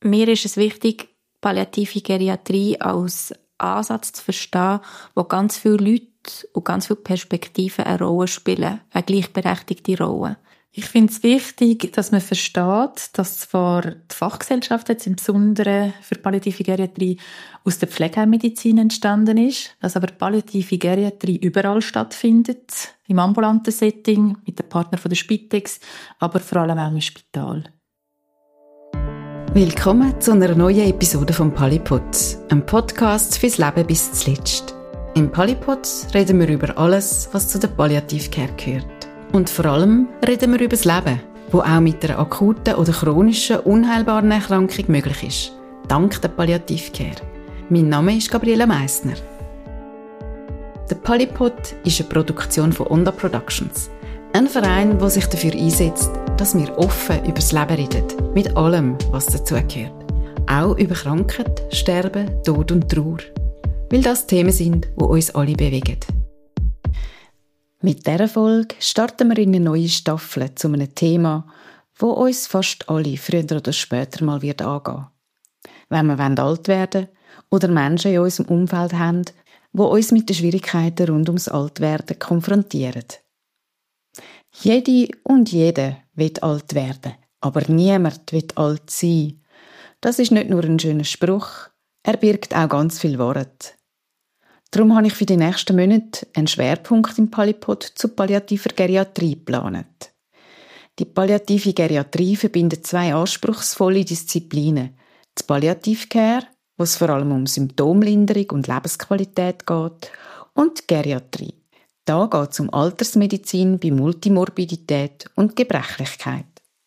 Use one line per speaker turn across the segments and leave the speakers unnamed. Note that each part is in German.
Mir ist es wichtig, palliative Geriatrie als Ansatz zu verstehen, wo ganz viele Leute und ganz viele Perspektiven eine Rolle spielen, eine gleichberechtigte Rolle.
Ich finde es wichtig, dass man versteht, dass zwar die Fachgesellschaft jetzt im Besonderen für palliative Geriatrie aus der Pflegeheimmedizin entstanden ist, dass aber palliative Geriatrie überall stattfindet, im ambulanten Setting, mit den Partnern von der Spitex, aber vor allem auch im Spital.
Willkommen zu einer neuen Episode von Palipod, einem Podcast fürs Leben bis zuletzt. Im Palipod reden wir über alles, was zu der Palliativcare gehört. Und vor allem reden wir über das Leben, wo auch mit einer akuten oder chronischen, unheilbaren Erkrankung möglich ist, dank der Palliativcare. Mein Name ist Gabriela Meissner. Der Palipod ist eine Produktion von Onda Productions, ein Verein, der sich dafür einsetzt, dass wir offen über das Leben reden, mit allem, was dazugehört. Auch über Krankheit, Sterben, Tod und Trauer. Weil das Themen sind, die uns alle bewegen. Mit dieser Folge starten wir in eine neue Staffel zu einem Thema, das uns fast alle früher oder später mal wird angehen. Wenn wir alt werden oder Menschen in unserem Umfeld haben, die uns mit den Schwierigkeiten rund ums Altwerden konfrontieren. Jede und jeder will alt werden, aber niemand will alt sein. Das ist nicht nur ein schöner Spruch, er birgt auch ganz viel Wahrheit. Darum habe ich für die nächsten Monate einen Schwerpunkt im Palipod zu palliativer Geriatrie geplant. Die palliative Geriatrie verbindet zwei anspruchsvolle Disziplinen. Die Palliativcare, wo es vor allem um Symptomlinderung und Lebensqualität geht, und die Geriatrie. Da geht es um Altersmedizin bei Multimorbidität und Gebrechlichkeit.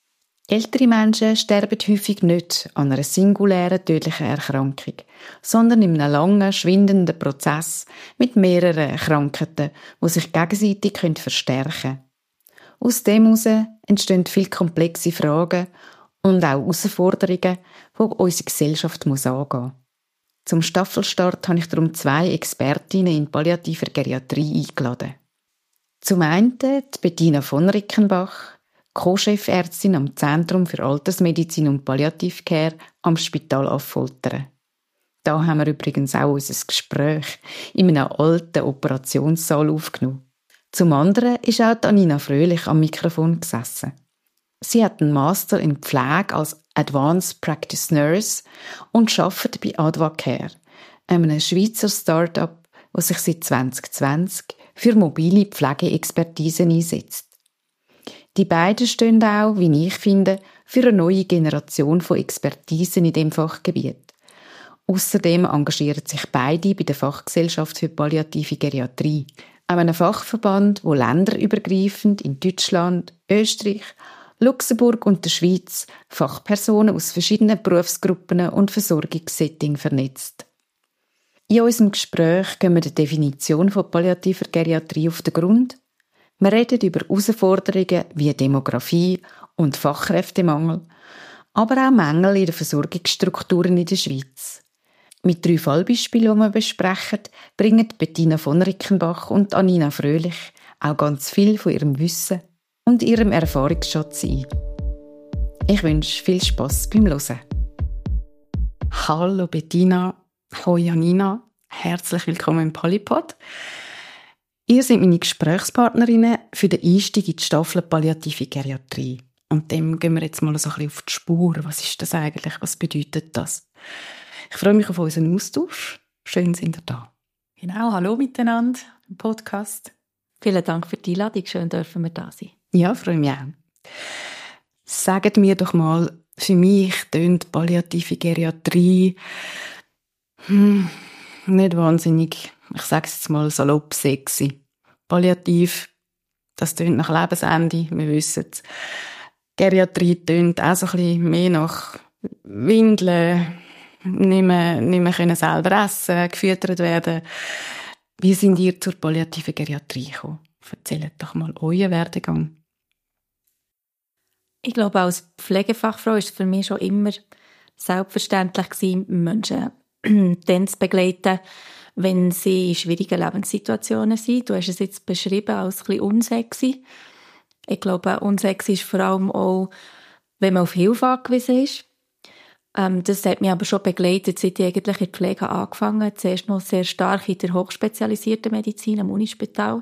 Ältere Menschen sterben häufig nicht an einer singulären tödlichen Erkrankung, sondern in einem langen, schwindenden Prozess mit mehreren Krankheiten, die sich gegenseitig verstärken können. Aus dem heraus entstehen viele komplexe Fragen und auch Herausforderungen, die unsere Gesellschaft angehen muss. Zum Staffelstart habe ich darum 2 Expertinnen in palliativer Geriatrie eingeladen. Zum einen die Bettina von Rickenbach, Co-Chefärztin am Zentrum für Altersmedizin und Palliativcare am Spital Affoltern. Da haben wir übrigens auch unser Gespräch in einem alten Operationssaal aufgenommen. Zum anderen ist auch Anina Fröhlich am Mikrofon gesessen. Sie hat einen Master in Pflege als Advanced Practice Nurse und arbeitet bei Advacare, einem Schweizer Start-up, das sich seit 2020 für mobile Pflegeexpertise einsetzt. Die beiden stehen auch, wie ich finde, für eine neue Generation von Expertisen in diesem Fachgebiet. Außerdem engagieren sich beide bei der Fachgesellschaft für palliative Geriatrie, einem Fachverband, wo länderübergreifend in Deutschland, Österreich, Luxemburg und der Schweiz Fachpersonen aus verschiedenen Berufsgruppen und Versorgungssettings vernetzt. In unserem Gespräch gehen wir der Definition von palliativer Geriatrie auf den Grund. Wir reden über Herausforderungen wie Demografie und Fachkräftemangel, aber auch Mängel in den Versorgungsstrukturen in der Schweiz. Mit 3 Fallbeispielen, die wir besprechen, bringen Bettina von Rickenbach und Anina Fröhlich auch ganz viel von ihrem Wissen und ihrem Erfahrungsschatz ein. Ich wünsche viel Spass beim Hören.
Hallo Bettina, hoi Anina, herzlich willkommen im Palipod. Ihr seid meine Gesprächspartnerinnen für den Einstieg in die Staffel Palliative Geriatrie. Und dem gehen wir jetzt mal so ein bisschen auf die Spur. Was ist das eigentlich? Was bedeutet das? Ich freue mich auf unseren Austausch. Schön sind ihr da. Genau, hallo miteinander im Podcast.
Vielen Dank für die Einladung. Schön dürfen wir da sein.
Ja, freue mich auch. Sagt mir doch mal, für mich tönt palliative Geriatrie nicht wahnsinnig, ich sage es jetzt mal salopp, sexy. Palliativ, das tönt nach Lebensende, wir wissen es. Geriatrie tönt auch so ein bisschen mehr nach Windeln, nicht mehr können selber essen, gefüttert werden. Wie sind ihr zur palliativen Geriatrie gekommen? Erzählt doch mal euren Werdegang.
Ich glaube, als Pflegefachfrau war es für mich schon immer selbstverständlich gewesen, Menschen dann zu begleiten, wenn sie in schwierigen Lebenssituationen sind. Du hast es jetzt beschrieben als ein bisschen unsexy. Ich glaube, unsexy ist vor allem auch, wenn man auf Hilfe angewiesen ist. Das hat mich aber schon begleitet, seit ich eigentlich in der Pflege angefangen habe. Zuerst noch sehr stark in der hochspezialisierten Medizin am Unispital,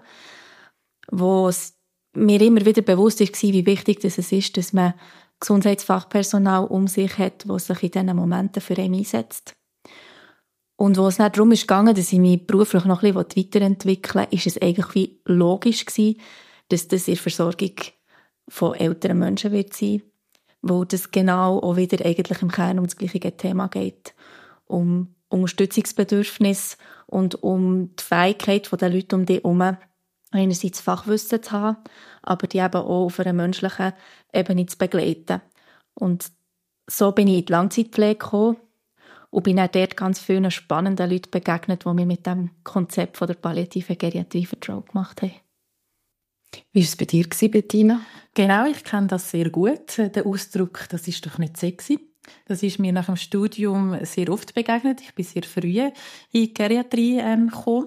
wo es mir immer wieder bewusst war, wie wichtig es ist, dass man Gesundheitsfachpersonal um sich hat, das sich in diesen Momenten für einen einsetzt. Und wo es nicht darum ging, dass ich mich beruflich noch ein bisschen weiterentwickeln wollte, ist es eigentlich wie logisch gewesen, dass das in der Versorgung von älteren Menschen wird sein, wo das genau auch wieder eigentlich im Kern um das gleiche Thema geht. Um Unterstützungsbedürfnis und um die Fähigkeit der Leute um dich herum, einerseits Fachwissen zu haben, aber die eben auch auf einer menschlichen Ebene zu begleiten. Und so bin ich in die Langzeitpflege gekommen und bin auch dort ganz vielen spannenden Leuten begegnet, die mir mit dem Konzept von der palliativen Geriatrie vertraut gemacht haben.
Wie war es bei dir, Bettina?
Genau, ich kenne das sehr gut. Der Ausdruck, das ist doch nicht sexy. Das ist mir nach dem Studium sehr oft begegnet. Ich bin sehr früh in die Geriatrie gekommen.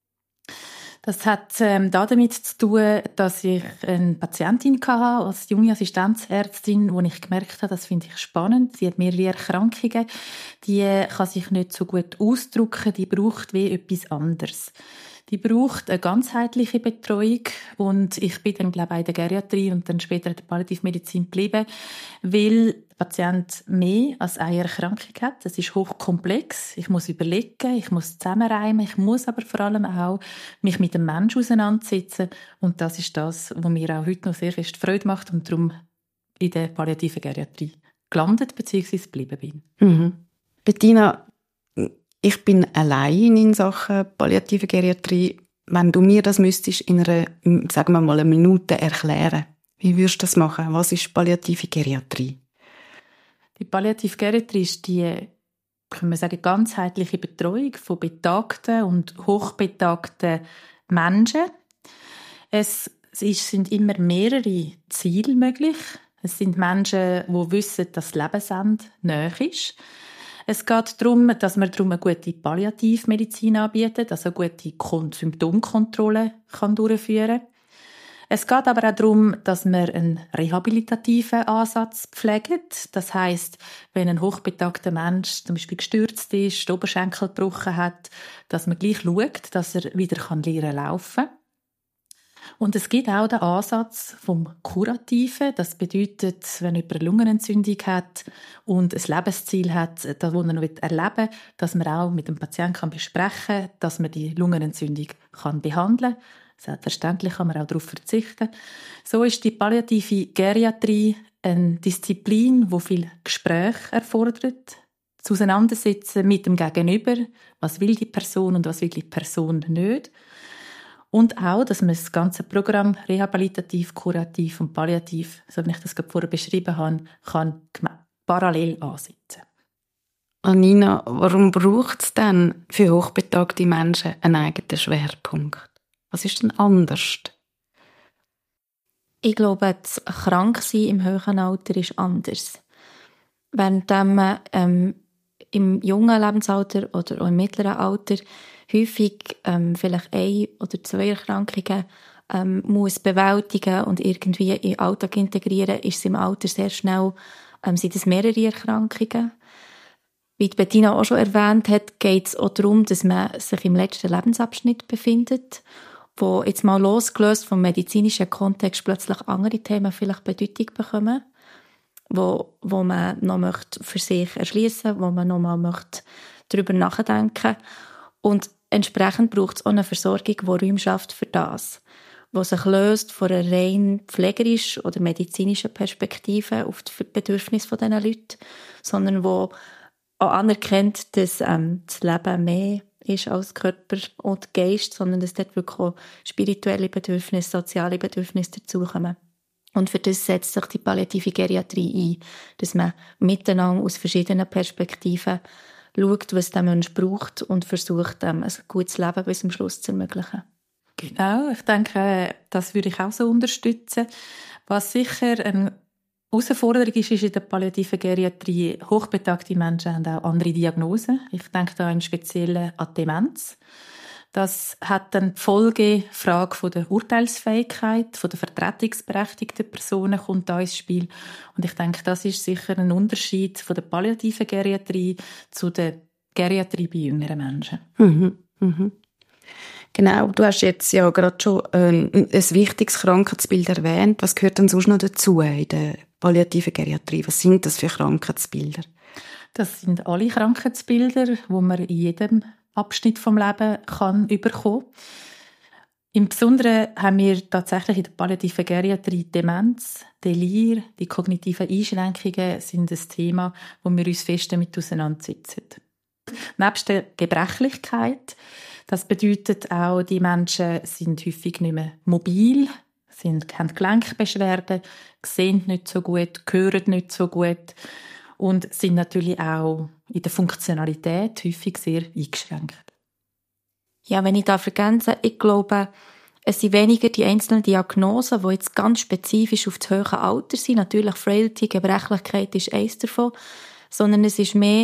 Das hat damit zu tun, dass ich eine Patientin hatte, als junge Assistenzärztin, wo ich gemerkt habe, das finde ich spannend. Sie hat mehrere Erkrankungen, die kann sich nicht so gut ausdrücken, die braucht wie etwas anderes. Die braucht eine ganzheitliche Betreuung und ich bin dann, glaube ich, in der Geriatrie und dann später in der Palliativmedizin geblieben, weil der Patient mehr als eine Erkrankung hat. Das ist hochkomplex. Ich muss überlegen, ich muss zusammenreimen, ich muss aber vor allem auch mich mit dem Menschen auseinandersetzen und das ist das, was mir auch heute noch sehr fest Freude macht und darum in der palliativen Geriatrie gelandet bzw. geblieben bin.
Mhm. Bettina, ich bin allein in Sachen palliative Geriatrie. Wenn du mir das müsstest in einer, sagen wir mal, eine Minute erklären, wie würdest du das machen? Was ist palliative Geriatrie?
Die palliative Geriatrie ist die, können wir sagen, ganzheitliche Betreuung von betagten und hochbetagten Menschen. Es sind immer mehrere Ziele möglich. Es sind Menschen, die wissen, dass das Lebensende nahe ist. Es geht darum, dass man eine gute Palliativmedizin anbietet, also eine gute Symptomkontrolle durchführen kann. Es geht aber auch darum, dass man einen rehabilitativen Ansatz pflegt. Das heisst, wenn ein hochbetagter Mensch zum Beispiel gestürzt ist, den Oberschenkel gebrochen hat, dass man gleich schaut, dass er wieder lernen laufen kann. Und es gibt auch den Ansatz vom Kurativen. Das bedeutet, wenn jemand eine Lungenentzündung hat und ein Lebensziel hat, das er noch erleben will, dass man auch mit dem Patienten besprechen kann, dass man die Lungenentzündung behandeln kann. Selbstverständlich kann man auch darauf verzichten. So ist die palliative Geriatrie eine Disziplin, die viel Gespräch erfordert. Das Auseinandersetzen mit dem Gegenüber. Was will die Person und was will die Person nicht. Und auch, dass man das ganze Programm rehabilitativ, kurativ und palliativ, so wie ich das gerade vorher beschrieben habe, kann parallel ansetzen.
Anina, warum braucht es denn für hochbetagte Menschen einen eigenen Schwerpunkt? Was ist denn anders?
Ich glaube, das Kranksein im höheren Alter ist anders. Während man im jungen Lebensalter oder auch im mittleren Alter häufig vielleicht 1 oder 2 Erkrankungen muss bewältigen und irgendwie in den Alltag integrieren, ist es im Alter sehr schnell sind es mehrere Erkrankungen. Wie Bettina auch schon erwähnt hat, geht es auch darum, dass man sich im letzten Lebensabschnitt befindet, wo jetzt mal losgelöst vom medizinischen Kontext plötzlich andere Themen vielleicht Bedeutung bekommen, wo man noch möchte für sich erschließen, wo man noch mal möchte darüber nachdenken. Und entsprechend braucht es auch eine Versorgung, die Räume schafft für das, die sich löst von einer rein pflegerischen oder medizinischen Perspektive auf die Bedürfnisse dieser Leute, sondern wo auch anerkennt, dass das Leben mehr ist als Körper und Geist, sondern dass dort wirklich auch spirituelle Bedürfnisse, soziale Bedürfnisse dazukommen. Und für das setzt sich die palliative Geriatrie ein, dass man miteinander aus verschiedenen Perspektiven schaut, was der Mensch braucht und versucht, ein gutes Leben bis zum Schluss zu ermöglichen.
Genau, ich denke, das würde ich auch so unterstützen. Was sicher eine Herausforderung ist in der palliativen Geriatrie, hochbetagte Menschen haben auch andere Diagnosen. Ich denke da im Speziellen an Demenz. Das hat dann die Folgefrage von der Urteilsfähigkeit, von der vertretungsberechtigten Personen kommt da ins Spiel. Und ich denke, das ist sicher ein Unterschied von der palliativen Geriatrie zu der Geriatrie bei jüngeren Menschen.
Mhm. Mhm. Genau, du hast jetzt ja gerade schon ein wichtiges Krankheitsbild erwähnt. Was gehört denn sonst noch dazu in der palliativen Geriatrie? Was sind das für Krankheitsbilder?
Das sind alle Krankheitsbilder, die man in jedem Abschnitt vom Leben kann bekommen. Im Besonderen haben wir tatsächlich in der palliativen Geriatrie Demenz, Delir, die kognitiven Einschränkungen sind ein Thema, wo wir uns fest damit auseinandersetzen. Nebst der Gebrechlichkeit, das bedeutet auch, die Menschen sind häufig nicht mehr mobil, haben Gelenkbeschwerden, sehen nicht so gut, hören nicht so gut und sind natürlich auch in der Funktionalität häufig sehr eingeschränkt.
Ja, wenn ich da ergänze, ich glaube, es sind weniger die einzelnen Diagnosen, die jetzt ganz spezifisch auf das hohe Alter sind. Natürlich Frailty, Gebrechlichkeit ist eins davon, sondern es ist mehr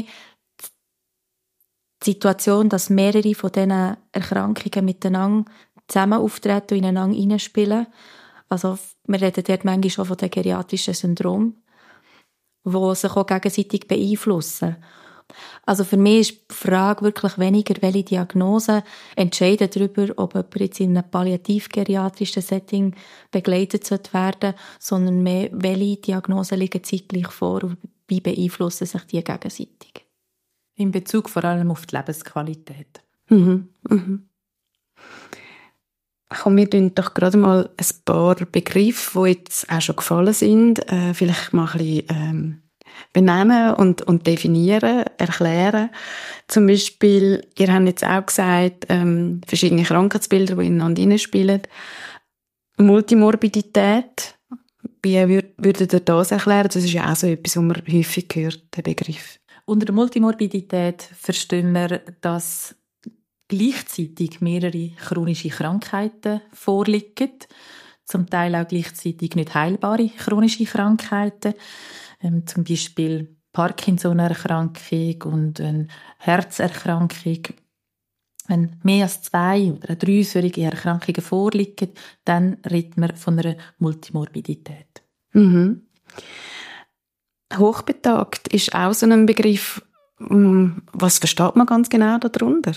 die Situation, dass mehrere von diesen Erkrankungen miteinander zusammen auftreten und ineinander hineinspielen. Also, wir reden dort manchmal schon von den geriatrischen Syndrom, die sich auch gegenseitig beeinflussen. Also für mich ist die Frage wirklich weniger, welche Diagnosen entscheiden darüber, ob jemand jetzt in einem palliativ-geriatrischen Setting begleitet werden sollte, sondern mehr, welche Diagnosen liegen zeitgleich vor und wie beeinflussen sich die gegenseitig.
In Bezug vor allem auf die Lebensqualität.
Mhm. Mhm. Komm, wir tun doch gerade mal ein paar Begriffe, die jetzt auch schon gefallen sind, vielleicht mal ein bisschen benennen und definieren, erklären. Zum Beispiel, ihr habt jetzt auch gesagt, verschiedene Krankheitsbilder, die ineinander hineinspielen. Multimorbidität, wie würdet ihr das erklären? Das ist ja auch so etwas, was man häufig hört, der Begriff.
Unter der Multimorbidität verstehen wir, dass gleichzeitig mehrere chronische Krankheiten vorliegen, zum Teil auch gleichzeitig nicht heilbare chronische Krankheiten, zum Beispiel Parkinson-Erkrankung und eine Herzerkrankung. Wenn mehr als 2 oder 3 solche Erkrankungen vorliegen, dann redet man von einer Multimorbidität.
Mhm. Hochbetagt ist auch so ein Begriff. Was versteht man ganz genau darunter?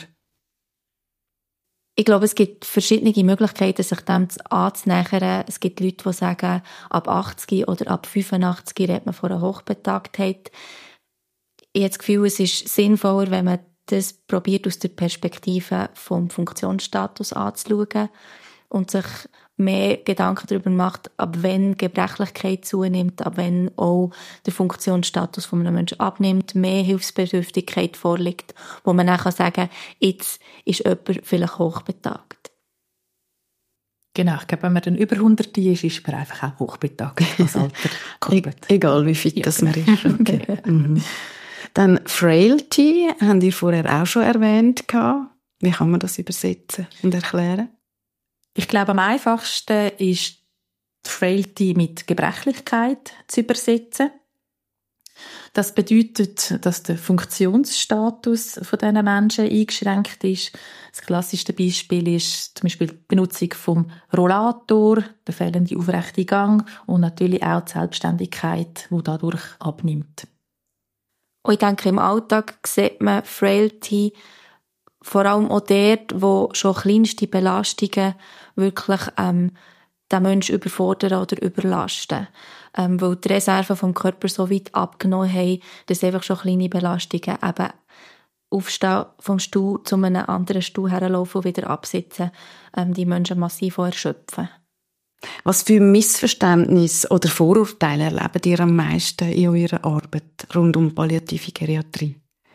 Ich glaube, es gibt verschiedene Möglichkeiten, sich dem anzunähern. Es gibt Leute, die sagen, ab 80 oder ab 85 redet man von einer Hochbetagtheit. Ich habe das Gefühl, es ist sinnvoller, wenn man das probiert, aus der Perspektive vom Funktionsstatus anzuschauen und sich mehr Gedanken darüber macht, ab wann Gebrechlichkeit zunimmt, ab wann auch der Funktionsstatus von einem Menschen abnimmt, mehr Hilfsbedürftigkeit vorliegt, wo man dann sagen kann, jetzt ist jemand vielleicht hochbetagt.
Genau, ich glaube, wenn man dann über 100 ist man einfach auch hochbetagt als Alter.
Egal, wie fit das man ist. Okay. Mhm. Dann Frailty, haben ihr vorher auch schon erwähnt. Wie kann man das übersetzen und erklären?
Ich glaube, am einfachsten ist die Frailty mit Gebrechlichkeit zu übersetzen. Das bedeutet, dass der Funktionsstatus von diesen Menschen eingeschränkt ist. Das klassischste Beispiel ist zum Beispiel die Benutzung vom Rollator, der fehlende aufrechte Gang und natürlich auch die Selbstständigkeit, die dadurch abnimmt.
Und ich denke, im Alltag sieht man Frailty vor allem auch dort, wo schon kleinste Belastungen wirklich den Menschen überfordern oder überlasten. Weil die Reserven vom Körper so weit abgenommen haben, dass einfach schon kleine Belastungen eben aufstehen vom Stuhl zu einem anderen Stuhl herlaufen und wieder absitzen, die Menschen massiv erschöpfen.
Was für Missverständnisse oder Vorurteile erlebt ihr am meisten in eurer Arbeit rund um palliative Geriatrie?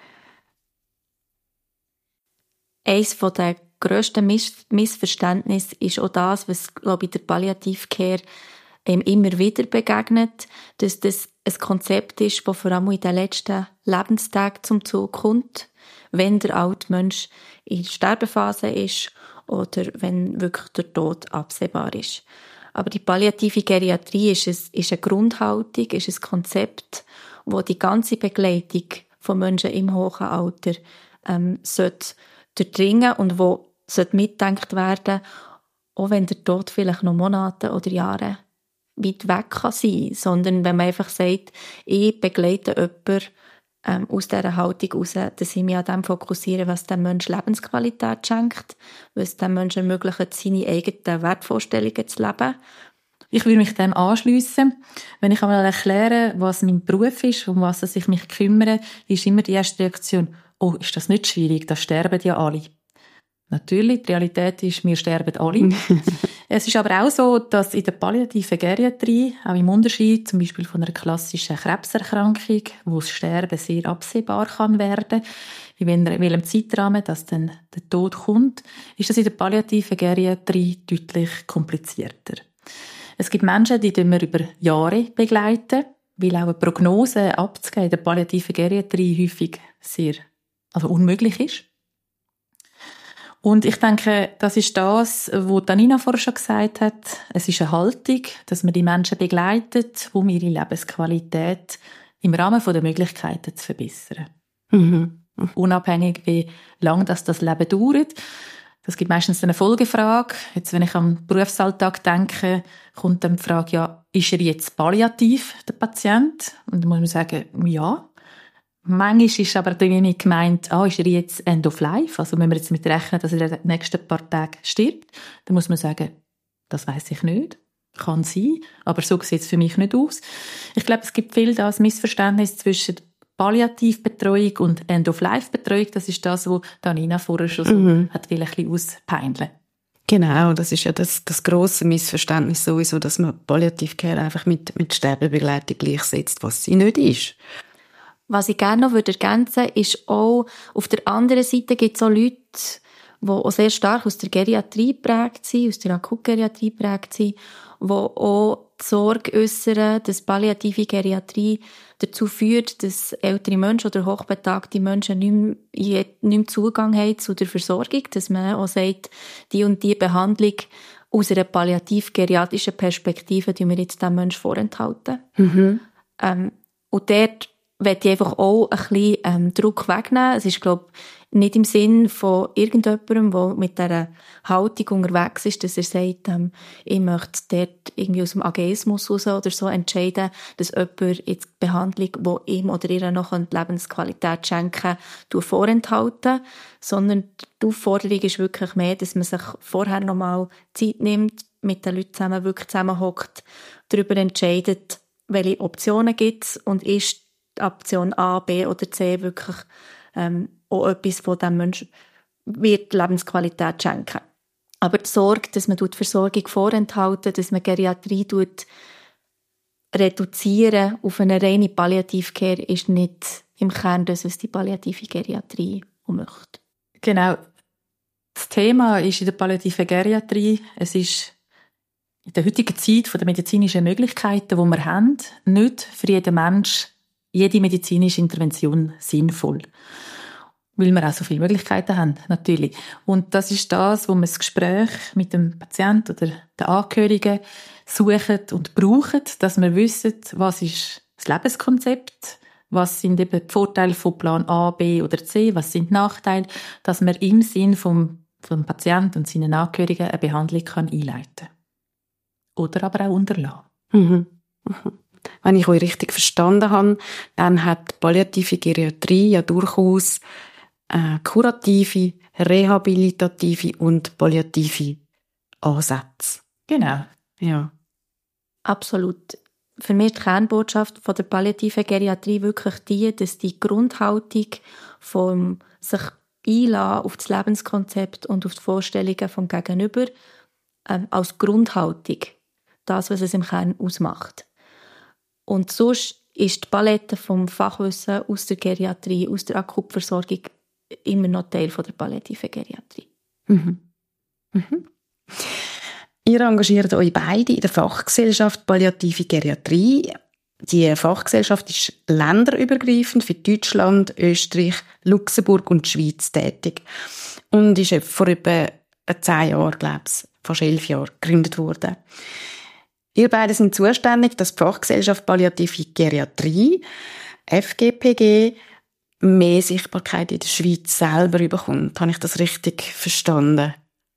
Eines der grössten Missverständnisse ist auch das, was, glaube ich, der Palliativcare immer wieder begegnet, dass das ein Konzept ist, das vor allem in den letzten Lebenstagen zum Zug kommt, wenn der alte Mensch in der Sterbephase ist oder wenn wirklich der Tod absehbar ist. Aber die palliative Geriatrie ist eine Grundhaltung, ist ein Konzept, wo die ganze Begleitung von Menschen im hohen Alter sollte durchdringen und wo mitgedacht werden, auch wenn der Tod vielleicht noch Monate oder Jahre weit weg kann sein, sondern wenn man einfach sagt, ich begleite jemanden aus dieser Haltung heraus, dass ich mich an dem fokussiere, was dem Menschen Lebensqualität schenkt, was dem Menschen ermöglicht, seine eigenen Wertvorstellungen zu leben.
Ich würde mich dem anschliessen. Wenn ich einmal erkläre, was mein Beruf ist, um was ich mich kümmere, ist immer die erste Reaktion, oh, ist das nicht schwierig, da sterben ja alle. Natürlich, die Realität ist, wir sterben alle. Es ist aber auch so, dass in der palliativen Geriatrie, auch im Unterschied zum Beispiel von einer klassischen Krebserkrankung, wo das Sterben sehr absehbar kann werden, in welchem Zeitrahmen das dann der Tod kommt, ist das in der palliativen Geriatrie deutlich komplizierter. Es gibt Menschen, die wir über Jahre begleiten, weil auch eine Prognose abzugeben in der palliativen Geriatrie häufig sehr unmöglich ist. Und ich denke, das ist das, was Nina vorher schon gesagt hat. Es ist eine Haltung, dass man die Menschen begleitet, um ihre Lebensqualität im Rahmen der Möglichkeiten zu verbessern. Mhm. Unabhängig, wie lange das Leben dauert. Das gibt meistens eine Folgefrage. Jetzt, wenn ich am Berufsalltag denke, kommt dann die Frage, ja, ist er jetzt palliativ, der Patient? Und dann muss man sagen, ja. Manchmal ist aber damit gemeint, ist er jetzt End of Life? Also wenn wir jetzt mit rechnen, dass er in den nächsten paar Tagen stirbt, dann muss man sagen, das weiss ich nicht. Kann sein, aber so sieht es für mich nicht aus. Ich glaube, es gibt viel das Missverständnis zwischen Palliativbetreuung und End-of-Life-Betreuung. Das ist das, was Nina vorher schon so hat ein bisschen auspeineln.
Genau, das ist ja das grosse Missverständnis sowieso, dass man Palliative-Care einfach mit Sterbebegleitung gleichsetzt, was sie nicht ist.
Was ich gerne noch ergänzen würde, ist auch, auf der anderen Seite gibt es auch Leute, die auch sehr stark aus der Geriatrie geprägt sind, aus der Akutgeriatrie geprägt sind, die auch die Sorge äußern, dass palliative Geriatrie dazu führt, dass ältere Menschen oder hochbetagte Menschen nicht mehr Zugang haben zu der Versorgung, dass man auch sagt, die und die Behandlung aus einer palliativ-geriatrischen Perspektive die wir jetzt dem Menschen vorenthalten. Mhm. Und dort möchte ich einfach auch ein bisschen Druck wegnehmen. Es ist, glaube ich, nicht im Sinn von irgendjemandem, der mit dieser Haltung unterwegs ist, dass er sagt, ich möchte dort irgendwie aus dem Ageismus raus oder so entscheiden, dass jemand jetzt die Behandlung, die ihm oder ihr noch Lebensqualität schenken kann, vorenthalten. Sondern die Aufforderung ist wirklich mehr, dass man sich vorher nochmal Zeit nimmt, mit den Leuten zusammen wirklich zusammenhockt, darüber entscheidet, welche Optionen gibt es und ist die Option A, B oder C wirklich auch etwas, das dem Menschen wird Lebensqualität schenken. Aber die Sorge, dass man die Versorgung vorenthalten, dass man Geriatrie reduzieren auf eine reine Palliativcare, ist nicht im Kern das, was die palliative Geriatrie möchte.
Genau. Das Thema ist in der palliativen Geriatrie, es ist in der heutigen Zeit von den medizinischen Möglichkeiten, die wir haben, nicht für jeden Mensch jede medizinische Intervention sinnvoll. Weil wir auch so viele Möglichkeiten haben, natürlich. Und das ist das, wo wir das Gespräch mit dem Patienten oder den Angehörigen suchen und brauchen, dass wir wissen, was ist das Lebenskonzept, was sind eben die Vorteile von Plan A, B oder C, was sind die Nachteile, dass man im Sinn vom Patienten und seinen Angehörigen eine Behandlung einleiten kann. Oder aber auch unterlassen.
Mhm. Mhm. Wenn ich euch richtig verstanden habe, dann hat palliative Geriatrie ja durchaus kurative, rehabilitative und palliative Ansätze.
Genau.
Ja.
Absolut. Für mich ist die Kernbotschaft von der palliativen Geriatrie wirklich die, dass die Grundhaltung vom sich einlassen auf das Lebenskonzept und auf die Vorstellungen vom Gegenüber als Grundhaltung das, was es im Kern ausmacht. Und sonst ist die Palette vom Fachwissen aus der Geriatrie, aus der Akutversorgung immer noch Teil von der palliativen Geriatrie.
Mhm. Mhm. Ihr engagiert euch beide in der Fachgesellschaft Palliative Geriatrie. Die Fachgesellschaft ist länderübergreifend für Deutschland, Österreich, Luxemburg und die Schweiz tätig und ist vor etwa 10 Jahren, glaube ich, fast 11 Jahren gegründet worden. Ihr beide sind zuständig, dass die Fachgesellschaft Palliative Geriatrie, FGPG, mehr Sichtbarkeit in der Schweiz selber bekommt. Habe ich das richtig verstanden?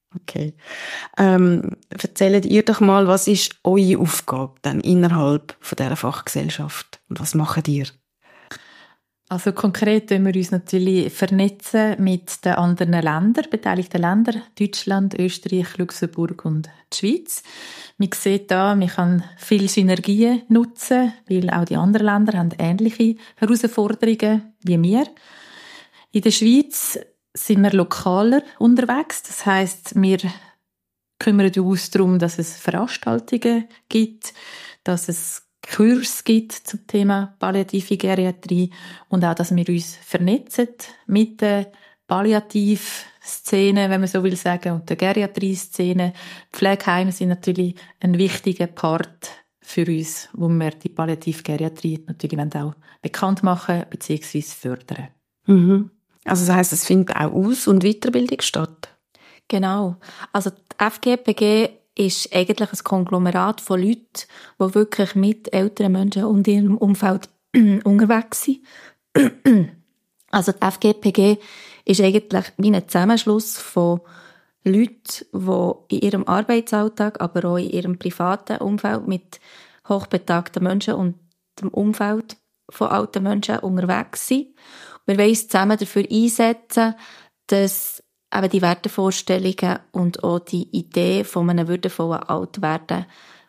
Okay. Erzählt ihr doch mal, was ist eure Aufgabe dann innerhalb von dieser Fachgesellschaft? Und was macht ihr?
Also konkret tun wir uns natürlich vernetzen mit den anderen Ländern, beteiligten Ländern, Deutschland, Österreich, Luxemburg und die Schweiz. Man sieht da, man kann viele Synergien nutzen, weil auch die anderen Länder haben ähnliche Herausforderungen wie wir. In der Schweiz sind wir lokaler unterwegs. Das heisst, wir kümmern uns darum, dass es Veranstaltungen gibt, dass es Kurs gibt zum Thema palliative Geriatrie und auch, dass wir uns vernetzen mit der Palliativszene, wenn man so will sagen, und der Geriatrie-Szene. Die Pflegeheime sind natürlich ein wichtiger Part für uns, wo wir die palliative Geriatrie natürlich auch bekannt machen bzw. fördern.
Mhm. Also das heisst, es findet auch Aus- und Weiterbildung statt?
Genau. Also die FGPG ist eigentlich ein Konglomerat von Leuten, die wirklich mit älteren Menschen und ihrem Umfeld unterwegs sind. Also die FGPG ist eigentlich wie ein Zusammenschluss von Leuten, die in ihrem Arbeitsalltag, aber auch in ihrem privaten Umfeld mit hochbetagten Menschen und dem Umfeld von alten Menschen unterwegs sind. Wir wollen uns zusammen dafür einsetzen, dass eben die Wertevorstellungen und auch die Idee von einem würdevollen Altwerden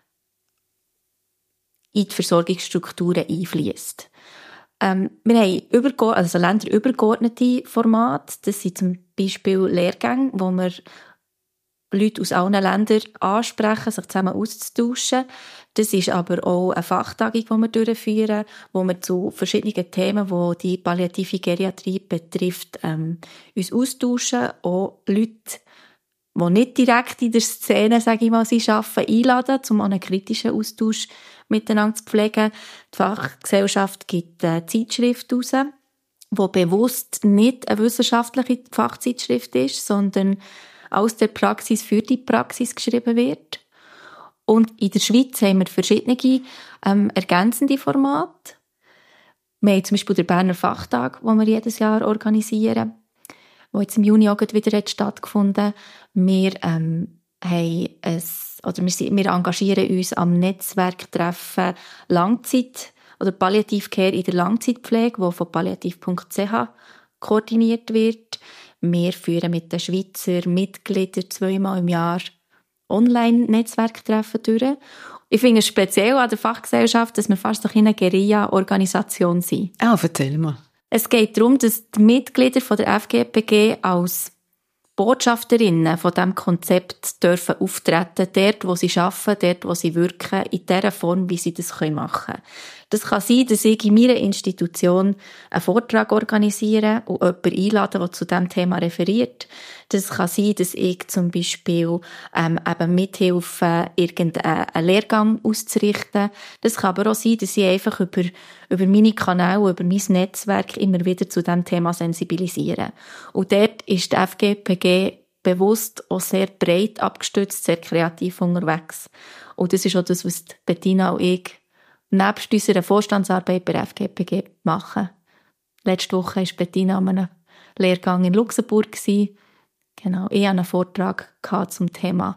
in die Versorgungsstrukturen einfließt. Wir haben länderübergeordnete Formate. Das sind zum Beispiel Lehrgänge, wo wir Leute aus allen Ländern ansprechen, sich zusammen auszutauschen. Das ist aber auch eine Fachtagung, die wir durchführen, wo wir zu verschiedenen Themen, die die palliative Geriatrie betrifft, uns austauschen. Auch Leute, die nicht direkt in der Szene, sage ich mal, arbeiten, einladen, um einen kritischen Austausch miteinander zu pflegen. Die Fachgesellschaft gibt eine Zeitschrift heraus, die bewusst nicht eine wissenschaftliche Fachzeitschrift ist, sondern aus der Praxis für die Praxis geschrieben wird. Und in der Schweiz haben wir verschiedene ergänzende Formate. Wir haben zum Beispiel den Berner Fachtag, den wir jedes Jahr organisieren, der jetzt im Juni auch wieder stattgefunden hat. Wir engagieren uns am Netzwerktreffen Langzeit oder Palliative Care in der Langzeitpflege, das von palliativ.ch koordiniert wird. Wir führen mit den Schweizer Mitgliedern 2-mal im Jahr Online-Netzwerktreffen durch. Ich finde es speziell an der Fachgesellschaft, dass wir fast eine Guerilla-Organisation sind.
Erzähl mal.
Es geht darum, dass die Mitglieder von der FGPG als Botschafterinnen von diesem Konzept dürfen auftreten, dort, wo sie arbeiten, dort, wo sie wirken, in der Form, wie sie das machen können. Das kann sein, dass ich in meiner Institution einen Vortrag organisiere und jemanden einlade, der zu diesem Thema referiert. Das kann sein, dass ich zum Beispiel eben mithelfe, irgendeinen Lehrgang auszurichten. Das kann aber auch sein, dass ich einfach über meine Kanäle, über mein Netzwerk immer wieder zu diesem Thema sensibilisiere. Und dort ist die FGPG bewusst auch sehr breit abgestützt, sehr kreativ unterwegs. Und das ist auch das, was Bettina und ich nebst unserer Vorstandsarbeit bei der FGPG machen. Letzte Woche war Bettina an einem Lehrgang in Luxemburg. Genau, ich hatte einen Vortrag zum Thema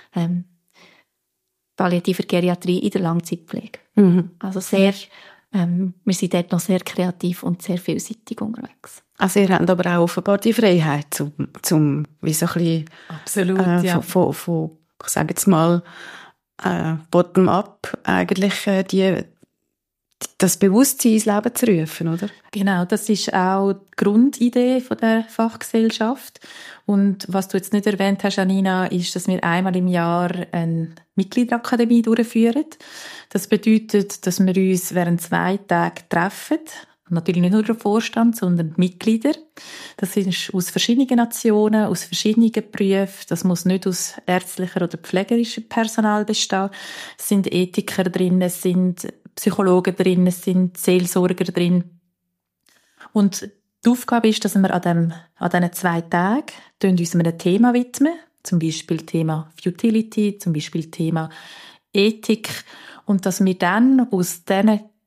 palliative Geriatrie in der Langzeitpflege. Mhm. Also sehr, wir sind dort noch sehr kreativ und sehr vielseitig unterwegs.
Also ihr habt aber auch offenbar die Freiheit, zum wie so ein bisschen
absolut, ja.
von ich sage jetzt mal, bottom-up eigentlich das Bewusstsein ins Leben zu rufen, oder?
Genau, das ist auch die Grundidee von der Fachgesellschaft. Und was du jetzt nicht erwähnt hast, Janina, ist, dass wir einmal im Jahr eine Mitgliederakademie durchführen. Das bedeutet, dass wir uns während 2 Tagen treffen. Natürlich nicht nur der Vorstand, sondern die Mitglieder. Das ist aus verschiedenen Nationen, aus verschiedenen Berufen. Das muss nicht aus ärztlicher oder pflegerischem Personal bestehen. Es sind Ethiker drin, es sind Psychologen drin, es sind Seelsorger drin. Und die Aufgabe ist, dass wir an diesen 2 Tagen uns einem Thema widmen. Zum Beispiel Thema Futility, zum Beispiel Thema Ethik. Und dass wir dann aus diesen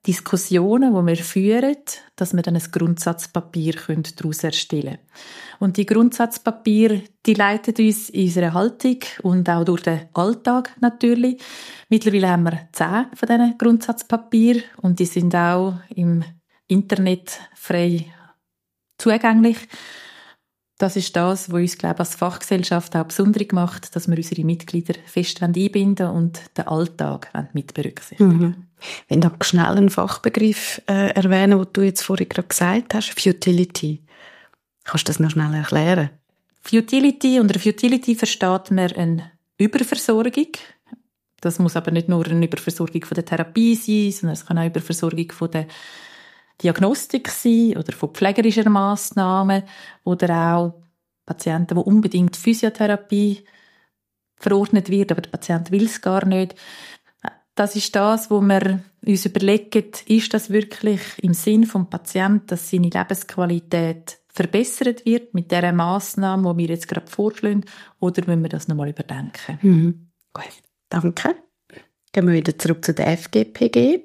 Diskussionen, die wir führen, dass wir dann ein Grundsatzpapier daraus erstellen können. Und die Grundsatzpapiere, die leiten uns in unserer Haltung und auch durch den Alltag natürlich. Mittlerweile haben wir 10 von diesen Grundsatzpapieren und die sind auch im Internet frei zugänglich. Das ist das, was uns, glaube ich, als Fachgesellschaft auch besonders macht, dass wir unsere Mitglieder fest einbinden und den Alltag mit berücksichtigen.
Mhm. Wenn du schnell einen Fachbegriff erwähnen, den du jetzt vorhin gerade gesagt hast, Futility. Kannst du das noch schnell erklären?
Futility, unter Futility versteht man eine Überversorgung. Das muss aber nicht nur eine Überversorgung von der Therapie sein, sondern es kann auch eine Überversorgung von der Diagnostik sein oder von pflegerischen Massnahmen oder auch Patienten, die unbedingt Physiotherapie verordnet wird, aber der Patient will es gar nicht. Das ist das, wo wir uns überlegen, ist das wirklich im Sinn des Patienten, dass seine Lebensqualität verbessert wird mit dieser Massnahme, die wir jetzt gerade vorschlagen, oder müssen wir das nochmal überdenken?
Mhm. Gut, danke. Gehen wir wieder zurück zu der FGPG.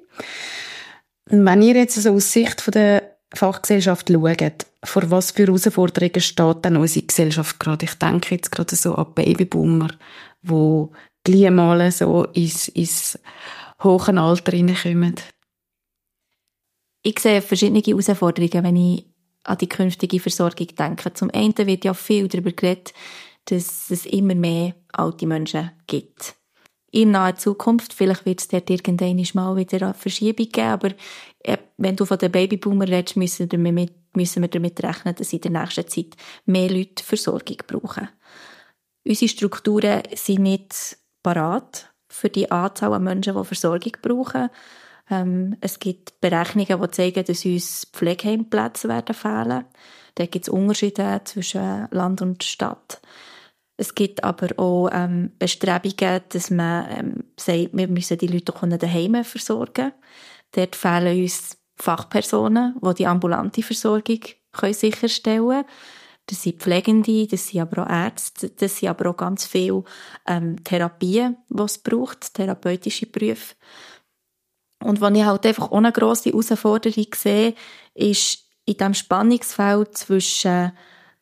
Wenn ihr jetzt so aus Sicht von der Fachgesellschaft schaut, vor was für Herausforderungen steht denn unsere Gesellschaft gerade? Ich denke jetzt gerade so an Babyboomer, die gleich mal so ins hohe Alter hineinkommen.
Ich sehe verschiedene Herausforderungen, wenn ich an die künftige Versorgung denke. Zum einen wird ja viel darüber geredet, dass es immer mehr alte Menschen gibt. In naher Zukunft, vielleicht wird es dort irgendwann mal wieder eine Verschiebung geben, aber wenn du von den Babyboomer redest, müssen wir damit rechnen, dass in der nächsten Zeit mehr Leute Versorgung brauchen. Unsere Strukturen sind nicht parat für die Anzahl an Menschen, die Versorgung brauchen. Es gibt Berechnungen, die zeigen, dass uns Pflegeheimplätze werden fehlen. Da gibt es Unterschiede zwischen Land und Stadt. Es gibt aber auch Bestrebungen, dass man sagt, wir müssen die Leute doch daheim versorgen. Dort fehlen uns Fachpersonen, die die ambulante Versorgung sicherstellen können. Das sind Pflegende, das sind aber auch Ärzte, das sind aber auch ganz viele Therapien, die es braucht, therapeutische Berufe. Und was ich halt einfach auch eine grosse Herausforderung sehe, ist in diesem Spannungsfeld zwischen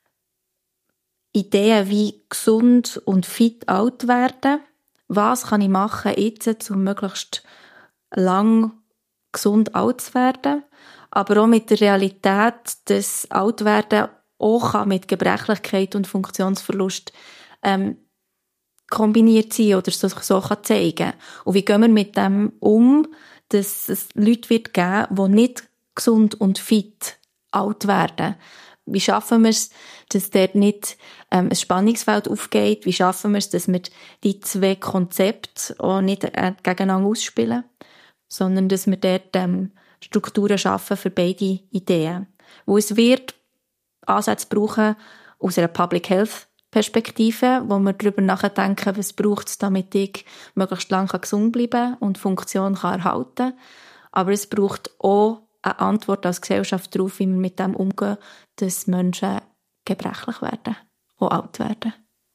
Ideen wie gesund und fit alt werden. Was kann ich machen jetzt, um möglichst lang gesund alt zu werden? Aber auch mit der Realität, dass Altwerden auch mit Gebrechlichkeit und Funktionsverlust kombiniert sein oder so kann zeigen. Und wie gehen wir mit dem um, dass es Leute wird geben, die nicht gesund und fit alt werden? Wie schaffen wir es, dass dort nicht ein Spannungsfeld aufgeht? Wie schaffen wir es, dass wir die 2 Konzepte auch nicht gegeneinander ausspielen, sondern dass wir dort Strukturen schaffen für beide Ideen? Wo es wird Ansätze brauchen aus einer Public Health Perspektive, wo wir darüber nachdenken, was braucht es, damit ich möglichst lange gesund bleiben und Funktion erhalten kann. Aber es braucht auch eine Antwort als Gesellschaft darauf, wie wir mit dem umgehen, dass Menschen gebrechlich werden, auch alt werden.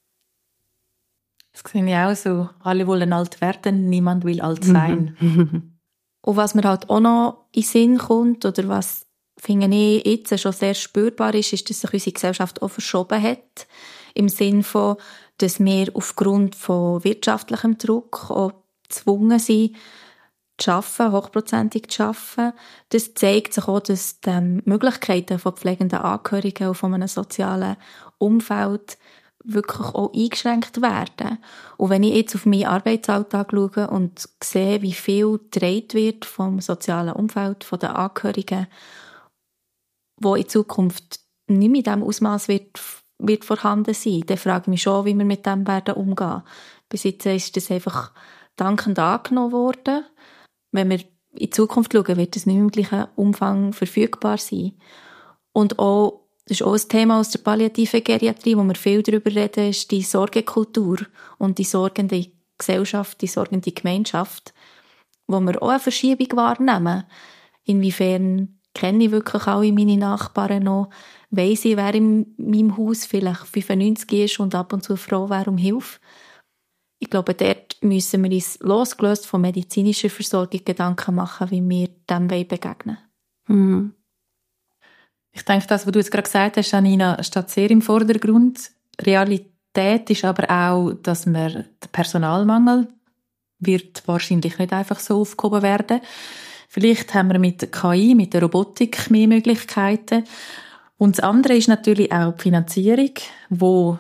Das sehe ich auch so. Alle wollen alt werden, niemand will alt sein.
Und was mir halt auch noch in den Sinn kommt, oder was, finde ich, jetzt schon sehr spürbar ist, ist, dass sich unsere Gesellschaft auch verschoben hat. Im Sinn von, dass wir aufgrund von wirtschaftlichem Druck auch gezwungen sind, zu arbeiten, hochprozentig zu arbeiten. Das zeigt sich auch, dass die Möglichkeiten von pflegenden Angehörigen und von einem sozialen Umfeld wirklich auch eingeschränkt werden. Und wenn ich jetzt auf meinen Arbeitsalltag schaue und sehe, wie viel getragen wird vom sozialen Umfeld, von den Angehörigen, wo in Zukunft nicht mehr in diesem Ausmaß wird vorhanden sein, dann frage ich mich schon, wie wir mit dem werden umgehen. Bis jetzt ist das einfach dankend angenommen worden. Wenn wir in Zukunft schauen, wird das nicht im gleichen Umfang verfügbar sein. Und auch, das ist auch ein Thema aus der palliativen Geriatrie, wo wir viel darüber reden, ist die Sorgekultur und die sorgende Gesellschaft, die sorgende Gemeinschaft, wo wir auch eine Verschiebung wahrnehmen. Inwiefern kenne ich wirklich alle meine Nachbarn noch? Weiss ich, wer in meinem Haus vielleicht 95 ist und ab und zu froh wäre um Hilfe? Ich glaube, dort müssen wir uns losgelöst von medizinischer Versorgung Gedanken machen, wie wir dem begegnen wollen.
Ich denke, das, was du jetzt gerade gesagt hast, Janina, steht sehr im Vordergrund. Realität ist aber auch, dass der Personalmangel wird wahrscheinlich nicht einfach so aufgehoben werden. Vielleicht haben wir mit der KI, mit der Robotik mehr Möglichkeiten. Und das andere ist natürlich auch die Finanzierung, die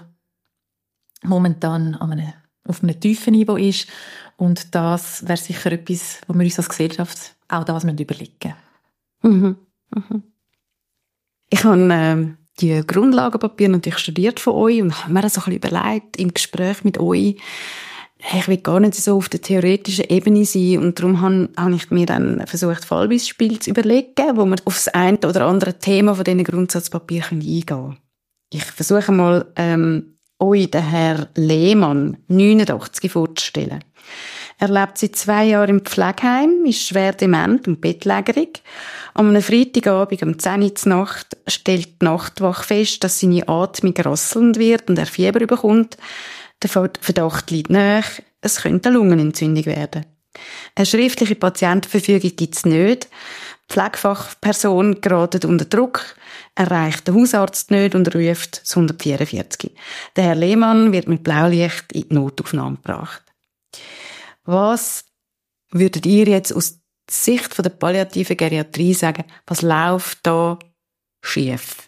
momentan auf einem tiefen Niveau ist. Und das wäre sicher etwas, wo wir uns als Gesellschaft auch das überlegen müssen.
Ich habe die Grundlagenpapiere natürlich studiert von euch und habe mir so ein bisschen überlegt, im Gespräch mit euch, ich will gar nicht so auf der theoretischen Ebene sein und darum habe ich mir dann versucht, Fallbeispiele zu überlegen, wo wir auf das eine oder andere Thema von diesen Grundsatzpapieren eingehen können. Ich versuche mal, euch den Herrn Lehmann, 89, vorzustellen. Er lebt seit 2 Jahren im Pflegeheim, ist schwer dement und bettlägerig. Am einem Freitagabend um 10 Uhr zur Nacht stellt die Nachtwache fest, dass seine Atmung rasselnd wird und er Fieber bekommt. Der Verdacht liegt nahe, es könnte eine Lungenentzündung werden. Eine schriftliche Patientenverfügung gibt es nicht. Die Pflegefachperson gerät unter Druck, erreicht den Hausarzt nicht und ruft das 144. Der Herr Lehmann wird mit Blaulicht in die Notaufnahme gebracht. Was würdet ihr jetzt aus Sicht der palliativen Geriatrie sagen, was läuft da schief?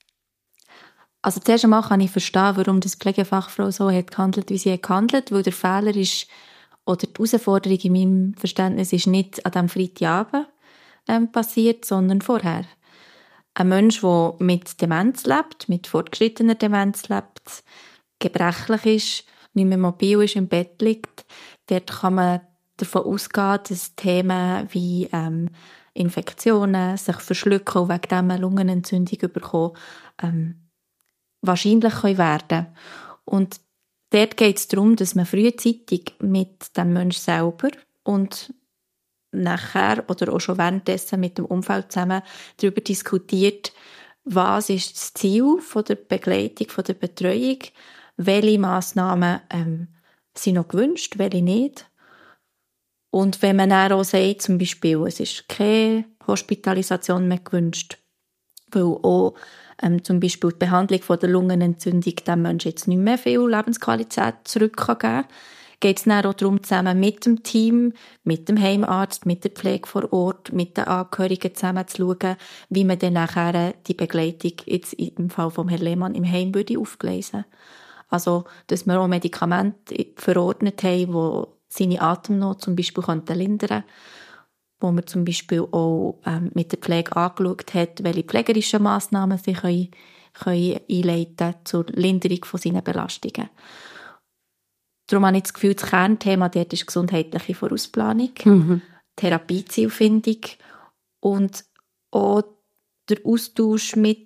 Also zuerst einmal kann ich verstehen, warum die Pflegefachfrau so hat gehandelt, wie sie hat gehandelt, weil der Fehler ist, oder die Herausforderung in meinem Verständnis ist nicht an diesem Freitagabend passiert, sondern vorher. Ein Mensch, der mit Demenz lebt, mit fortgeschrittener Demenz lebt, gebrechlich ist, nicht mehr mobil ist, im Bett liegt, dort kann man davon ausgehen, dass Themen wie Infektionen, sich verschlucken und wegen dem eine Lungenentzündung bekommen, wahrscheinlich werden können. Und dort geht es darum, dass man frühzeitig mit dem Menschen selber und nachher oder auch schon währenddessen mit dem Umfeld zusammen darüber diskutiert, was ist das Ziel von der Begleitung, von der Betreuung, welche Massnahmen sind noch gewünscht, welche nicht. Und wenn man dann auch sagt, zum Beispiel, es ist keine Hospitalisation mehr gewünscht, weil auch zum Beispiel die Behandlung von der Lungenentzündung dem Menschen jetzt nicht mehr viel Lebensqualität zurückgeben kann, geht es dann auch darum, zusammen mit dem Team, mit dem Heimarzt, mit der Pflege vor Ort, mit den Angehörigen zusammen zu schauen, wie man dann nachher die Begleitung jetzt im Fall von Herrn Lehmann im Heim würde aufgleisen. Also, dass wir auch Medikamente verordnet haben, die seine Atemnot zum Beispiel lindern könnten, wo man zum Beispiel auch mit der Pflege angeschaut hat, welche pflegerischen Massnahmen sie können einleiten zur Linderung von seinen Belastungen. Darum habe ich das Gefühl, das Kernthema dort ist gesundheitliche Vorausplanung, Therapiezielfindung und auch der Austausch mit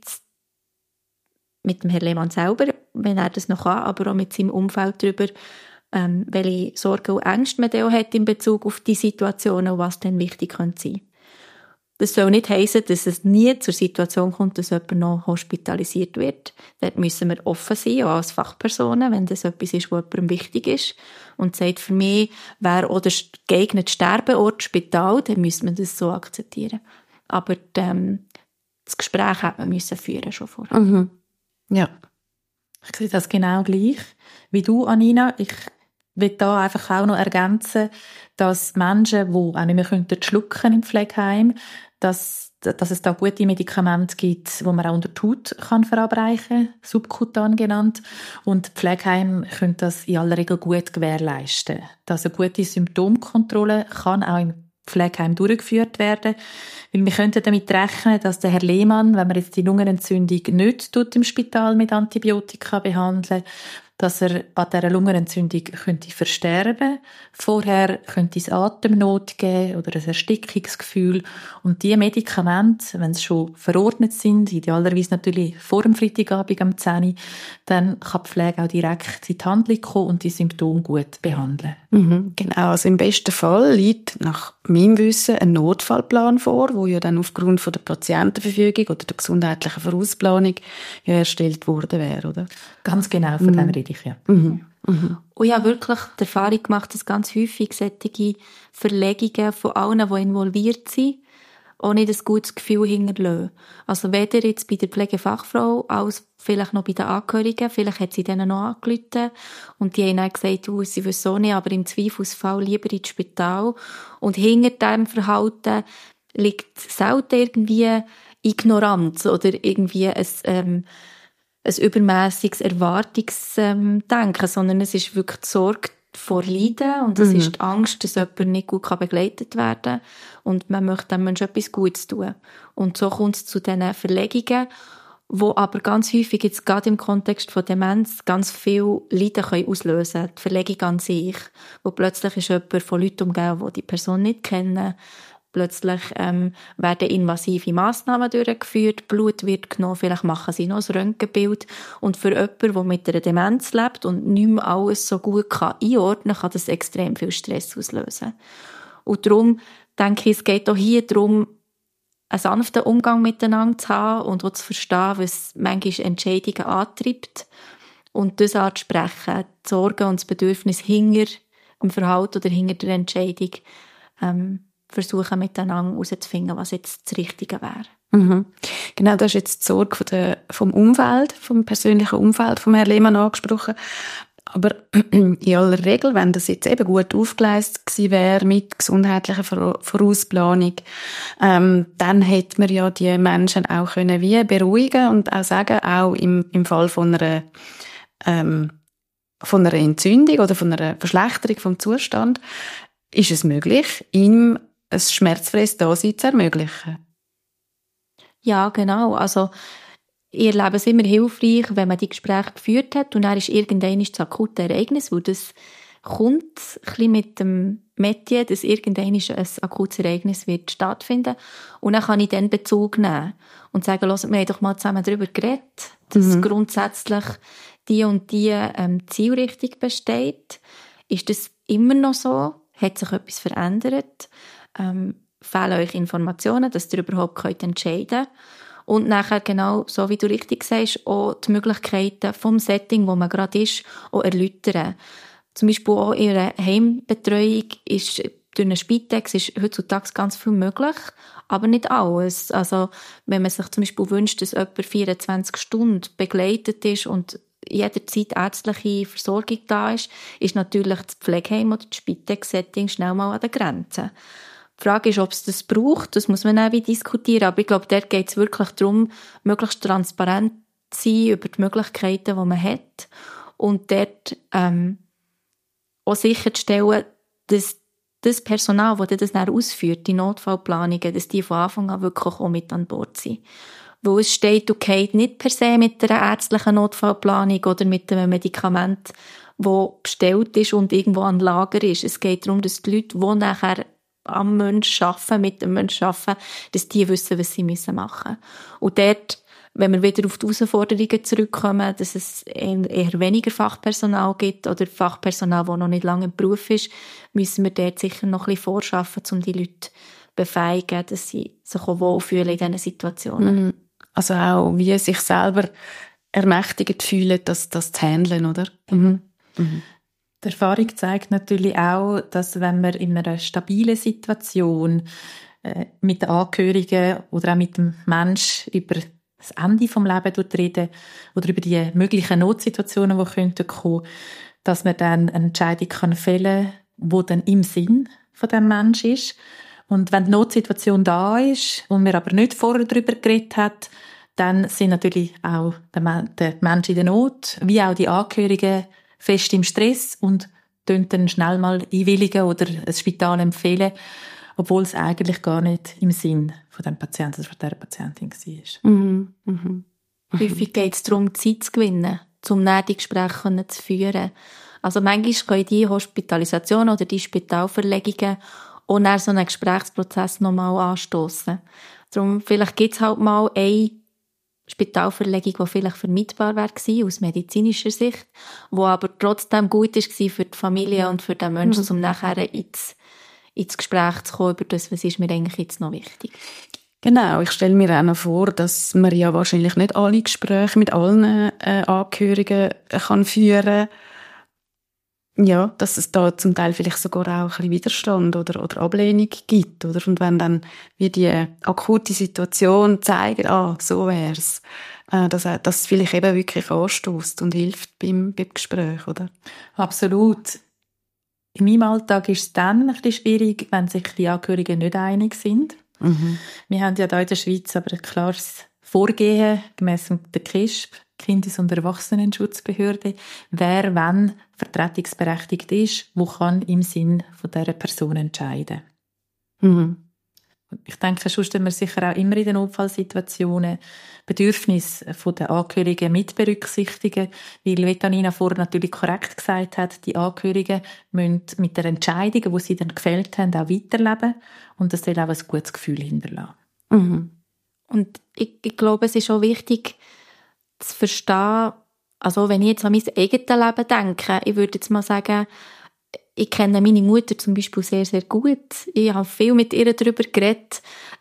dem Herrn Lehmann selber, wenn er das noch kann, aber auch mit seinem Umfeld darüber, welche Sorgen und Ängste man auch hat in Bezug auf die Situation und was dann wichtig könnte sein. Das soll nicht heissen, dass es nie zur Situation kommt, dass jemand noch hospitalisiert wird. Dort müssen wir offen sein, auch als Fachpersonen, wenn das etwas ist, was jemandem wichtig ist. Und sagt, für mich wäre auch der geeignete Sterbeort Spital, dann müssen wir das so akzeptieren. Aber das Gespräch hat man müssen führen schon vorher.
Mhm. Ja.
Ich sehe das genau gleich wie du, Anina. Ich will da einfach auch noch ergänzen, dass Menschen, die auch nicht mehr schlucken im Pflegeheim, dass es da gute Medikamente gibt, die man auch unter die Haut verabreichen kann, subkutan genannt. Und die Pflegeheime können das in aller Regel gut gewährleisten. Dass eine gute Symptomkontrolle kann auch im Pflegeheim durchgeführt werden. Weil wir könnten damit rechnen, dass der Herr Lehmann, wenn man jetzt die Lungenentzündung nicht im Spital mit Antibiotika behandeln, dass er an dieser Lungenentzündung könnte versterben. Vorher könnte es Atemnot geben oder ein Erstickungsgefühl. Und diese Medikamente, wenn sie schon verordnet sind, idealerweise natürlich vor dem Freitagabend am 10 Uhr, dann kann die Pflege auch direkt in die Handlung kommen und die Symptome gut behandeln.
Mhm, genau, also im besten Fall liegt nach meinem Wissen ein Notfallplan vor, wo ja dann aufgrund von der Patientenverfügung oder der gesundheitlichen Vorausplanung ja erstellt worden wäre, oder?
Ganz genau, von dem rede ich, ja.
Mhm.
Und ich habe wirklich die Erfahrung gemacht, dass ganz häufig solche Verlegungen von allen, die involviert sind, auch nicht ein gutes Gefühl hinterlassen. Also weder jetzt bei der Pflegefachfrau als vielleicht noch bei den Angehörigen. Vielleicht hat sie denen noch angerufen und die haben dann gesagt, sie wissen auch nicht, aber im Zweifelsfall lieber ins Spital. Und hinter diesem Verhalten liegt selten irgendwie Ignoranz oder irgendwie ein übermässiges Erwartungsdenken, sondern es ist wirklich die Sorge vor Leiden und es ist die Angst, dass jemand nicht gut begleitet werden kann und man möchte dem Menschen etwas Gutes tun. Und so kommt es zu diesen Verlegungen, wo aber ganz häufig jetzt gerade im Kontext von Demenz ganz viel Leiden auslösen können. Die Verlegung an sich, wo plötzlich ist jemand von Leuten umgeben, die die Person nicht kennen. Plötzlich werden invasive Massnahmen durchgeführt, Blut wird genommen, vielleicht machen sie noch ein Röntgenbild. Und für jemanden, der mit einer Demenz lebt und nicht mehr alles so gut einordnen kann das extrem viel Stress auslösen. Und darum denke ich, es geht auch hier darum, einen sanften Umgang miteinander zu haben und auch zu verstehen, was manchmal Entscheidungen antreibt. Und das anzusprechen, die Sorgen und das Bedürfnis hinter dem Verhalten oder hinter der Entscheidung, versuchen miteinander herauszufinden, was jetzt das Richtige wäre.
Mhm. Genau, du hast jetzt die Sorge vom Umfeld, vom persönlichen Umfeld von Herrn Lehmann angesprochen. Aber in aller Regel, wenn das jetzt eben gut aufgeleistet gewesen wäre mit gesundheitlicher Vorausplanung, dann hätte man ja die Menschen auch können wie beruhigen und auch sagen, auch im Fall von einer Entzündung oder von einer Verschlechterung vom Zustand, ist es möglich, ihm ein schmerzfreies Dasein zu ermöglichen.
Ja, genau. Also, ich erlebe es immer hilfreich, wenn man die Gespräche geführt hat und dann ist irgendein das akute Ereignis, wo das kommt ein bisschen mit dem Metier, dass irgendein ein akutes Ereignis wird stattfinden und dann kann ich dann Bezug nehmen und sagen, wir haben doch mal zusammen darüber geredet, dass grundsätzlich die und die Zielrichtung besteht. Ist das immer noch so? Hat sich etwas verändert? Fehlen euch Informationen, dass ihr überhaupt entscheiden könnt? Und nachher genau, so wie du richtig sagst, auch die Möglichkeiten vom Setting, wo man gerade ist, auch erläutern. Zum Beispiel auch in einer Heimbetreuung ist durch eine Spitex ist heutzutage ganz viel möglich, aber nicht alles. Also, wenn man sich zum Beispiel wünscht, dass jemand 24 Stunden begleitet ist und jederzeit ärztliche Versorgung da ist natürlich das Pflegeheim oder das Spitex-Setting schnell mal an der Grenze. Die Frage ist, ob es das braucht, das muss man auch diskutieren, aber ich glaube, dort geht es wirklich darum, möglichst transparent zu sein über die Möglichkeiten, die man hat und dort auch sicherzustellen, dass das Personal, das das dann ausführt, die Notfallplanungen, dass die von Anfang an wirklich auch mit an Bord sind. Weil es steht und geht nicht per se mit einer ärztlichen Notfallplanung oder mit einem Medikament, das bestellt ist und irgendwo an Lager ist. Es geht darum, dass die Leute, die nachher am Menschen arbeiten, mit dem Menschen arbeiten, dass die wissen, was sie machen müssen. Und dort, wenn wir wieder auf die Herausforderungen zurückkommen, dass es eher weniger Fachpersonal gibt oder Fachpersonal, das noch nicht lange im Beruf ist, müssen wir dort sicher noch ein bisschen vorschaffen, um die Leute befähigen, dass sie sich auch wohlfühlen in diesen Situationen.
Also auch, wie sich selber ermächtigt fühlen, das zu handeln, oder?
Die Erfahrung zeigt natürlich auch, dass wenn man in einer stabilen Situation mit den Angehörigen oder auch mit dem Menschen über das Ende vom Lebens reden oder über die möglichen Notsituationen, die kommen könnten, dass man dann eine Entscheidung fällen kann, die dann im Sinn von dem Menschen ist. Und wenn die Notsituation da ist und man aber nicht vorher darüber geredet hat, dann sind natürlich auch der Mensch in der Not, wie auch die Angehörigen, fest im Stress und dann schnell mal einwilligen oder ein Spital empfehlen, obwohl es eigentlich gar nicht im Sinn von dem Patienten oder von dieser Patientin war.
Häufig geht es darum, Zeit zu gewinnen, um die Gespräche zu führen. Also manchmal können die Hospitalisationen oder die Spitalverlegungen auch nach so einen Gesprächsprozess nochmal anstossen. Darum vielleicht gibt es halt mal eine Spitalverlegung, die vielleicht vermeidbar wäre aus medizinischer Sicht, die aber trotzdem gut war für die Familie und für den Menschen, um nachher ins Gespräch zu kommen über das, was ist mir eigentlich jetzt noch wichtig.
Genau, ich stelle mir auch noch vor, dass man ja wahrscheinlich nicht alle Gespräche mit allen Angehörigen kann führen. ja, dass es da zum Teil vielleicht sogar auch ein bisschen Widerstand oder Ablehnung gibt, oder? Und wenn dann wie die akute Situation zeigt, so wär's, dass das vielleicht eben wirklich anstößt und hilft beim Gespräch, oder?
Absolut. In meinem Alltag ist es dann ein bisschen schwierig, wenn sich die Angehörigen nicht einig sind.
Mhm.
Wir haben ja hier in der Schweiz aber ein klares Vorgehen gemäss der KISP, Kindes- und Erwachsenenschutzbehörde, wer wann vertretungsberechtigt ist, wo kann im Sinn von dieser Person entscheiden.
Mhm.
Ich denke, sonst müssen wir sicher auch immer in den Notfallsituationen Bedürfnisse der Angehörigen mit berücksichtigen, weil, wie Anina vorher natürlich korrekt gesagt hat, die Angehörigen müssen mit der Entscheidung, die sie dann gefällt haben, auch weiterleben und das soll auch ein gutes Gefühl hinterlassen.
Mhm.
Und ich glaube, es ist auch wichtig zu verstehen, also wenn ich jetzt an mein eigenes Leben denke, ich würde jetzt mal sagen, ich kenne meine Mutter zum Beispiel sehr, sehr gut. Ich habe viel mit ihr darüber geredet,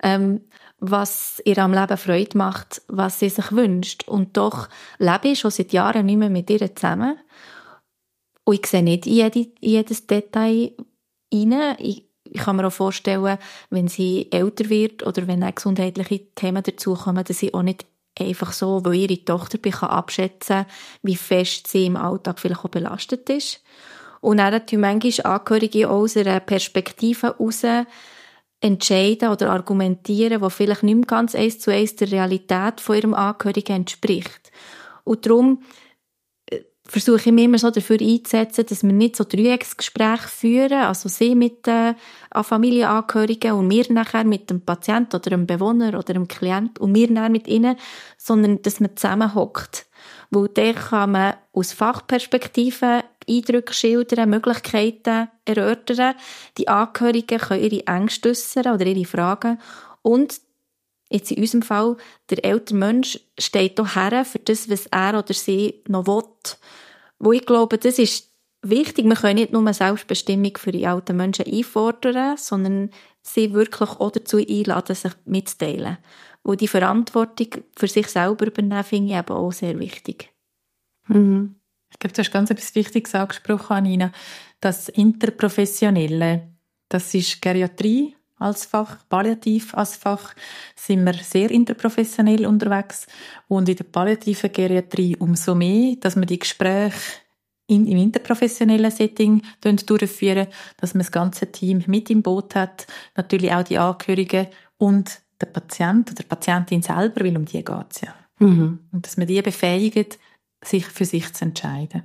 was ihr am Leben Freude macht, was sie sich wünscht. Und doch lebe ich schon seit Jahren nicht mehr mit ihr zusammen. Und ich sehe nicht in jedes Detail rein. Ich kann mir auch vorstellen, wenn sie älter wird oder wenn auch gesundheitliche Themen dazukommen, dass sie auch nicht einfach so, weil ihre Tochter bin, kann abschätzen, wie fest sie im Alltag vielleicht auch belastet ist. Und dann tun manchmal Angehörige aus einer Perspektive heraus entscheiden oder argumentieren, die vielleicht nicht mehr ganz 1:1 der Realität von ihrem Angehörigen entspricht. Und darum versuche ich mich immer so dafür einzusetzen, dass wir nicht so Dreiecksgespräche führen, also sie mit Familienangehörigen und wir nachher mit dem Patienten oder dem Bewohner oder dem Klient und wir nachher mit ihnen, sondern dass man zusammenhockt. Weil dann kann man aus Fachperspektiven Eindrücke schildern, Möglichkeiten erörtern. Die Angehörigen können ihre Ängste äussern oder ihre Fragen. Und jetzt in unserem Fall, der ältere Mensch steht hier her für das, was er oder sie noch will. Wo ich glaube, das ist wichtig. Wir können nicht nur eine Selbstbestimmung für die alten Menschen einfordern, sondern sie wirklich auch dazu einladen, sich mitzuteilen. Und die Verantwortung für sich selber übernehmen, finde ich eben auch sehr wichtig.
Mhm.
Ich glaube, du hast ganz etwas Wichtiges angesprochen, Anina. Das Interprofessionelle, das ist Geriatrie als Fach, Palliativ als Fach, sind wir sehr interprofessionell unterwegs. Und in der palliativen Geriatrie umso mehr, dass wir die Gespräche im interprofessionellen Setting durchführen, dass man das ganze Team mit im Boot hat, natürlich auch die Angehörigen und der Patient oder die Patientin selber, weil um die geht es ja.
Mhm.
Und dass man die befähigt, sich für sich zu entscheiden.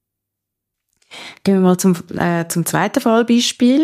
Gehen wir mal zum zweiten Fallbeispiel.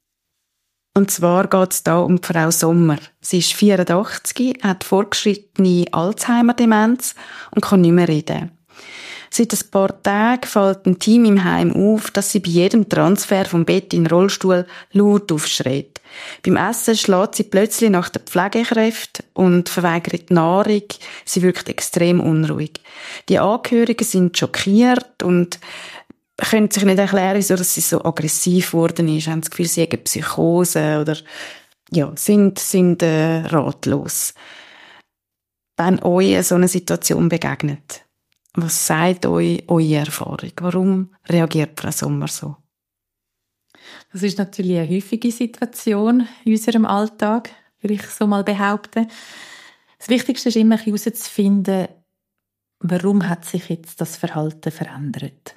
Und zwar geht es da um Frau Sommer. Sie ist 84, hat fortgeschrittene Alzheimer-Demenz und kann nicht mehr reden. Seit ein paar Tagen fällt ein Team im Heim auf, dass sie bei jedem Transfer vom Bett in den Rollstuhl laut aufschreit. Beim Essen schlägt sie plötzlich nach der Pflegekräfte und verweigert die Nahrung. Sie wirkt extrem unruhig. Die Angehörigen sind schockiert und können sich nicht erklären, wieso sie so aggressiv geworden ist. Haben das Gefühl, sie haben Psychose oder ja, sind ratlos. Wenn euch so eine Situation begegnet, was sagt euch eure Erfahrung? Warum reagiert Frau Sommer so?
Das ist natürlich eine häufige Situation in unserem Alltag, würde ich so mal behaupten. Das Wichtigste ist immer herauszufinden, warum hat sich jetzt das Verhalten verändert.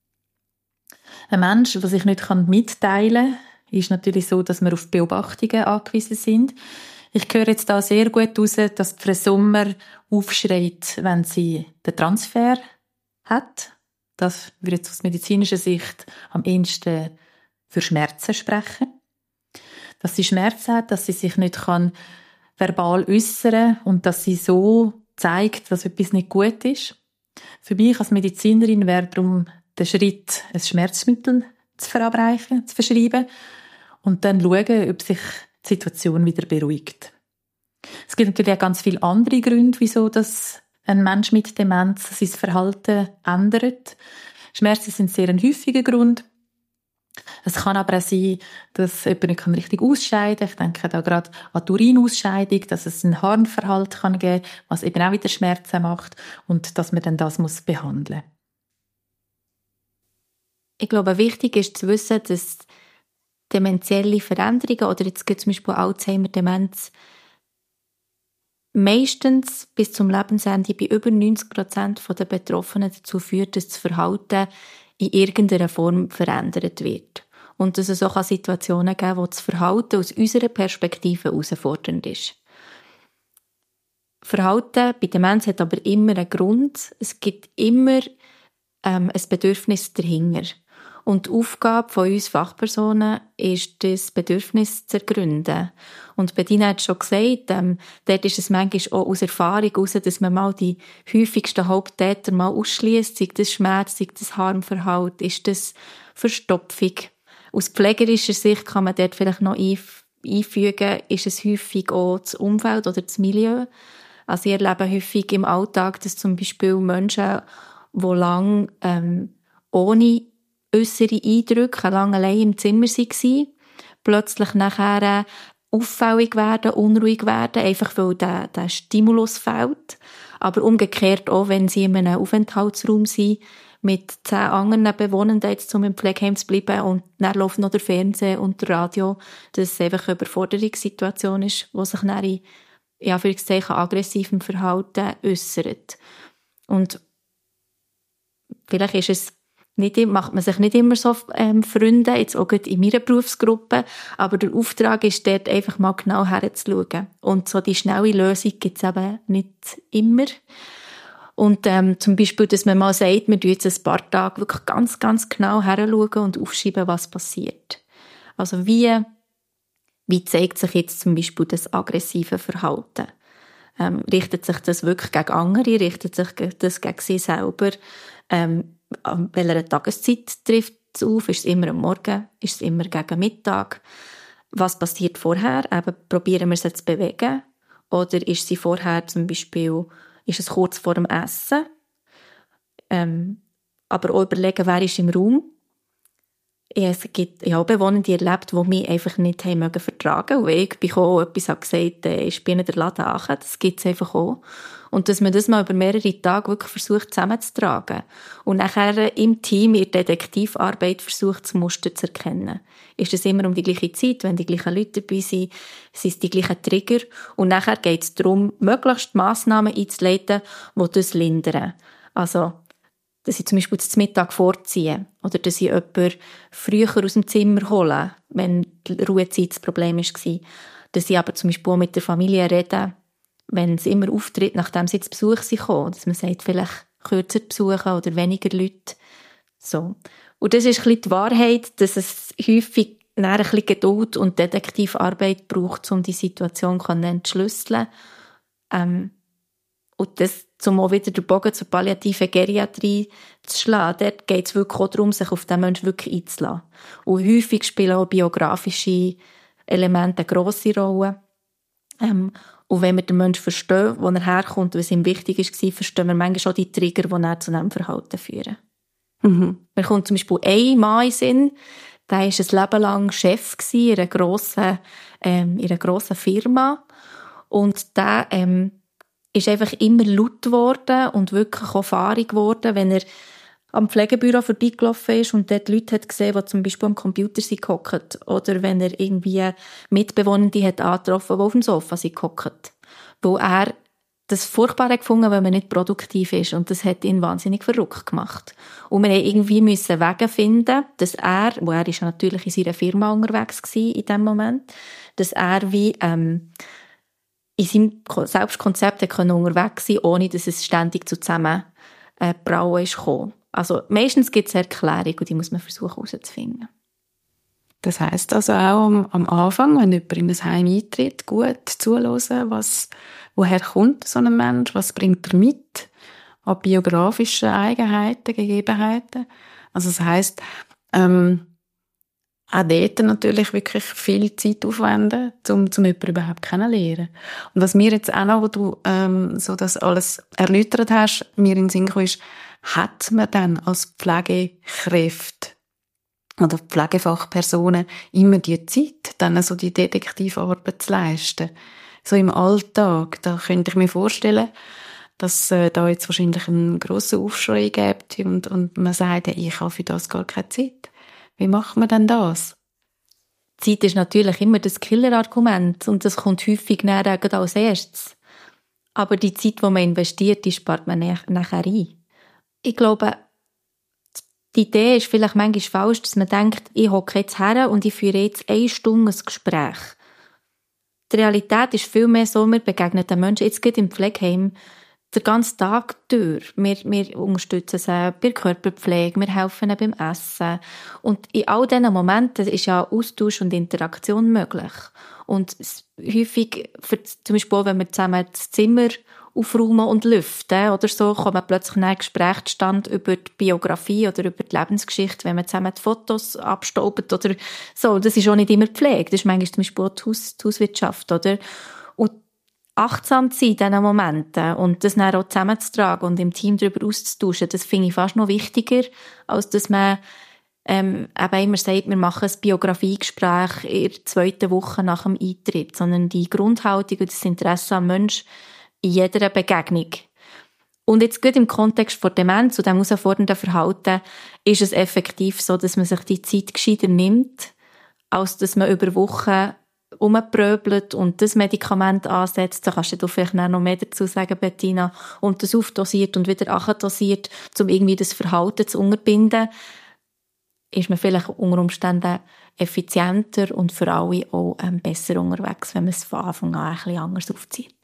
Ein Mensch, der sich nicht mitteilen kann, ist natürlich so, dass wir auf Beobachtungen angewiesen sind. Ich höre jetzt da sehr gut raus, dass Frau Sommer aufschreit, wenn sie den Transfer hat. Das würde jetzt aus medizinischer Sicht am ehesten für Schmerzen sprechen. Dass sie Schmerzen hat, dass sie sich nicht verbal äußern kann und dass sie so zeigt, dass etwas nicht gut ist. Für mich als Medizinerin wäre darum der Schritt, ein Schmerzmittel zu verabreichen, zu verschreiben und dann schauen, ob sich die Situation wieder beruhigt. Es gibt natürlich auch ganz viele andere Gründe, wieso dass ein Mensch mit Demenz sein Verhalten ändert. Schmerzen sind sehr ein häufiger Grund. Es kann aber auch sein, dass jemand nicht richtig ausscheiden kann. Ich denke da gerade an die Urinausscheidung, dass es ein Harnverhalten geben kann, was eben auch wieder Schmerzen macht und dass man dann das behandeln muss.
Ich glaube, wichtig ist zu wissen, dass dementielle Veränderungen oder jetzt zum Beispiel Alzheimer-Demenz meistens bis zum Lebensende bei über 90% der Betroffenen dazu führt, dass das Verhalten in irgendeiner Form verändert wird. Und dass es auch Situationen geben kann, wo das Verhalten aus unserer Perspektive herausfordernd ist. Verhalten bei Demenz hat aber immer einen Grund. Es gibt immer ein Bedürfnis dahinter. Und die Aufgabe von uns Fachpersonen ist, das Bedürfnis zu ergründen. Und Bettina hat schon gesagt, dort ist es manchmal auch aus Erfahrung heraus, dass man mal die häufigsten Haupttäter mal ausschliesst. Sei das Schmerz, sei das Harmverhalten, ist das Verstopfung. Aus pflegerischer Sicht kann man dort vielleicht noch einfügen, ist es häufig auch das Umfeld oder das Milieu. Also ich erlebe häufig im Alltag, dass zum Beispiel Menschen, die lange ohne äußere Eindrücke, lange allein im Zimmer waren, plötzlich nachher auffällig werden, unruhig werden, einfach weil der Stimulus fehlt. Aber umgekehrt auch, wenn sie in einem Aufenthaltsraum sind, mit 10 anderen Bewohnern, jetzt um im Pflegeheim zu bleiben, und dann läuft noch der Fernseher und der Radio, dass es einfach eine Überforderungssituation ist, die sich dann in Anführungszeichen aggressivem Verhalten äußert. Und vielleicht ist es macht man sich nicht immer so Freunde, jetzt auch in meiner Berufsgruppe, aber der Auftrag ist dort einfach mal genau herzuschauen. Und so die schnelle Lösung gibt es eben nicht immer. Und zum Beispiel, dass man mal sagt, wir schauen jetzt ein paar Tage wirklich ganz, ganz genau heranschauen und aufschreiben, was passiert. Also wie zeigt sich jetzt zum Beispiel das aggressive Verhalten? Richtet sich das wirklich gegen andere? Richtet sich das gegen sie selber? An welcher Tageszeit trifft es auf? Ist es immer am Morgen? Ist es immer gegen Mittag? Was passiert vorher? Eben, probieren wir sie zu bewegen? Oder ist sie vorher zum Beispiel, ist es kurz vor dem Essen? Aber auch überlegen, wer ist im Raum? Es gibt ja auch Bewohner, die erlebt, die mich einfach nicht haben vertragen. Und ich bin auch etwas gesagt, ich bin in der Laden an. Das gibt es einfach auch. Und dass man das mal über mehrere Tage wirklich versucht zusammenzutragen. Und nachher im Team in der Detektivarbeit versucht, das Muster zu erkennen. Ist es immer um die gleiche Zeit, wenn die gleichen Leute dabei sind, sind es die gleichen Trigger. Und nachher geht es darum, möglichst Massnahmen einzuleiten, die das lindern. Also, dass ich zum Beispiel zum Mittag vorziehe oder dass ich jemanden früher aus dem Zimmer hole, wenn die Ruhezeit das Problem war. Dass ich aber zum Beispiel auch mit der Familie rede, wenn es immer auftritt, nachdem sie zu Besuch sind, dass man sagt, vielleicht kürzer besuchen oder weniger Leute. So. Und das ist ein bisschen die Wahrheit, dass es häufig ein bisschen Geduld und Detektivarbeit braucht, um die Situation zu entschlüsseln. Und das, um auch wieder den Bogen zur palliativen Geriatrie zu schlagen, dort geht es wirklich auch darum, sich auf den Menschen wirklich einzulassen. Und häufig spielen auch biografische Elemente eine grosse Rolle. Und wenn wir den Menschen verstehen, wo er herkommt, was ihm wichtig war, verstehen wir manchmal auch die Trigger, die er zu diesem Verhalten führen. Mhm. Mir kommt zum Beispiel ein Mann in den Sinn, der war ein Leben lang Chef in einer grossen Firma. Und der ist einfach immer laut geworden und wirklich auch fahrig geworden, wenn er am Pflegebüro vorbeigelaufen ist und dort Leute hat gesehen, die zum Beispiel am Computer gehockt sind. Oder wenn er irgendwie Mitbewohnende hat angetroffen, die auf dem Sofa gehockt. Weil er das Furchtbare gefunden, weil man nicht produktiv ist. Und das hat ihn wahnsinnig verrückt gemacht. Und wir mussten irgendwie Wege finden, dass er, wo er ist ja natürlich in seiner Firma unterwegs war in dem Moment, dass er wie in seinem Selbstkonzept unterwegs sein, ohne dass es ständig zu Zusammenbrauen ist gekommen. Also meistens gibt es eine Erklärung und die muss man versuchen herauszufinden.
Das heisst also auch am Anfang, wenn jemand in ein Heim eintritt, gut zuhören, woher kommt so ein Mensch, was bringt er mit an biografischen Eigenheiten, Gegebenheiten. Also das heisst, auch dort natürlich wirklich viel Zeit aufwenden, um jemanden überhaupt kennenzulernen. Und was mir jetzt auch noch, wo du so das alles erläutert hast, mir in den Sinn kam, ist, hat man dann als Pflegekräfte oder Pflegefachpersonen immer die Zeit, dann so die Detektivarbeit zu leisten? So im Alltag, da könnte ich mir vorstellen, dass da jetzt wahrscheinlich einen grossen Aufschrei gibt und man sagt, hey, ich habe für das gar keine Zeit. Wie macht man denn das?
Zeit ist natürlich immer das Killerargument und das kommt häufig nachher als erstes. Aber die Zeit, die man investiert, die spart man nachher ein. Ich glaube, die Idee ist vielleicht manchmal falsch, dass man denkt, ich hocke jetzt her und ich führe jetzt 1 Stunde ein Gespräch. Die Realität ist vielmehr so, wir begegnen den Menschen, jetzt geht im Pflegeheim, den ganzen Tag durch. Wir unterstützen sie bei der Körperpflege, wir helfen ihnen beim Essen. Und in all diesen Momenten ist ja Austausch und Interaktion möglich. Und häufig, zum Beispiel auch, wenn wir zusammen das Zimmer aufräumen und lüften oder so, kommt plötzlich ein Gespräch zustande über die Biografie oder über die Lebensgeschichte, wenn man zusammen die Fotos abstaubt oder so. Das ist auch nicht immer Pflege, das ist manchmal zum Beispiel auch die Hauswirtschaft, oder? Und achtsam zu sein in diesen Momenten und das dann auch zusammenzutragen und im Team darüber auszutauschen, das finde ich fast noch wichtiger, als dass man eben immer sagt, wir machen ein Biografiegespräch in der 2. Woche nach dem Eintritt, sondern die Grundhaltung und das Interesse am Mensch in jeder Begegnung. Und jetzt gut im Kontext von Demenz und dem herausfordernden Verhalten ist es effektiv so, dass man sich die Zeit gescheiter nimmt, als dass man über Wochen rumpröbelt und das Medikament ansetzt. Da kannst du vielleicht noch mehr dazu sagen, Bettina. Und das aufdosiert und wieder nachdosiert, um irgendwie das Verhalten zu unterbinden, ist man vielleicht unter Umständen effizienter und für alle auch besser unterwegs, wenn man es von Anfang an ein bisschen anders aufzieht.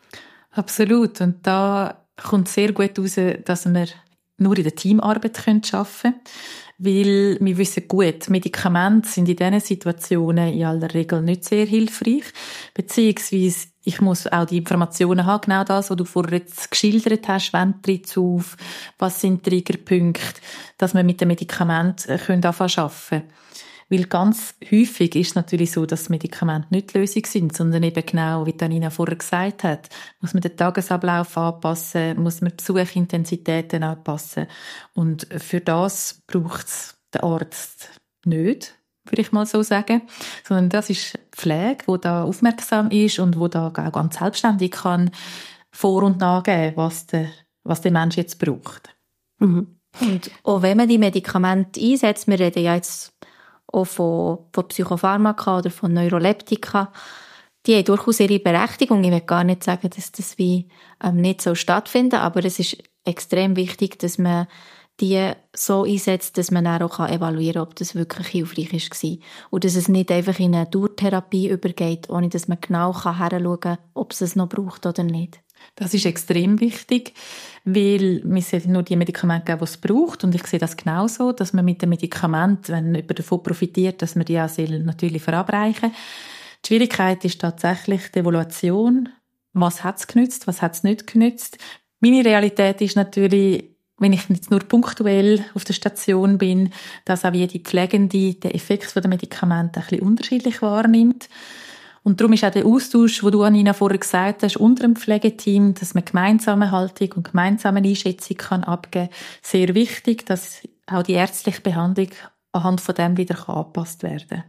Absolut. Und da kommt sehr gut raus, dass wir nur in der Teamarbeit arbeiten können. Weil wir wissen gut, Medikamente sind in diesen Situationen in aller Regel nicht sehr hilfreich. Beziehungsweise ich muss auch die Informationen haben, genau das, was du vorher jetzt geschildert hast, wann tritt es auf, was sind Triggerpunkte, dass wir mit den Medikamenten anfangen können. Weil ganz häufig ist es natürlich so, dass Medikamente nicht die Lösung sind, sondern eben genau, wie Tanina vorher gesagt hat, muss man den Tagesablauf anpassen, muss man die Besuchintensitäten anpassen. Und für das braucht es den Arzt nicht, würde ich mal so sagen, sondern das ist Pflege, die da aufmerksam ist und die da auch ganz selbstständig kann vor- und nachgeben, was der Mensch jetzt braucht.
Mhm. Und auch wenn man die Medikamente einsetzt, wir reden ja jetzt auch von Psychopharmaka oder von Neuroleptika, die haben durchaus ihre Berechtigung. Ich will gar nicht sagen, dass das wie nicht so stattfinden, aber es ist extrem wichtig, dass man die so einsetzt, dass man dann auch evaluieren kann, ob das wirklich hilfreich war. Und dass es nicht einfach in eine Dauertherapie übergeht, ohne dass man genau hinschauen kann, ob es noch braucht oder nicht.
Das ist extrem wichtig, weil wir sollten nur die Medikamente geben, die es braucht. Und ich sehe das genauso, dass man mit den Medikamenten, wenn jemand davon profitiert, dass man die auch natürlich verabreichen. Die Schwierigkeit ist tatsächlich die Evaluation. Was hat es genützt, was hat es nicht genützt? Meine Realität ist natürlich, wenn ich jetzt nur punktuell auf der Station bin, dass auch jede Pflegende den Effekt der Medikamente ein bisschen unterschiedlich wahrnimmt. Und darum ist auch der Austausch, den du, Anina, vorher gesagt hast, unter dem Pflegeteam, dass man gemeinsame Haltung und gemeinsame Einschätzung abgeben kann, sehr wichtig, dass auch die ärztliche Behandlung anhand von dem wieder angepasst werden kann.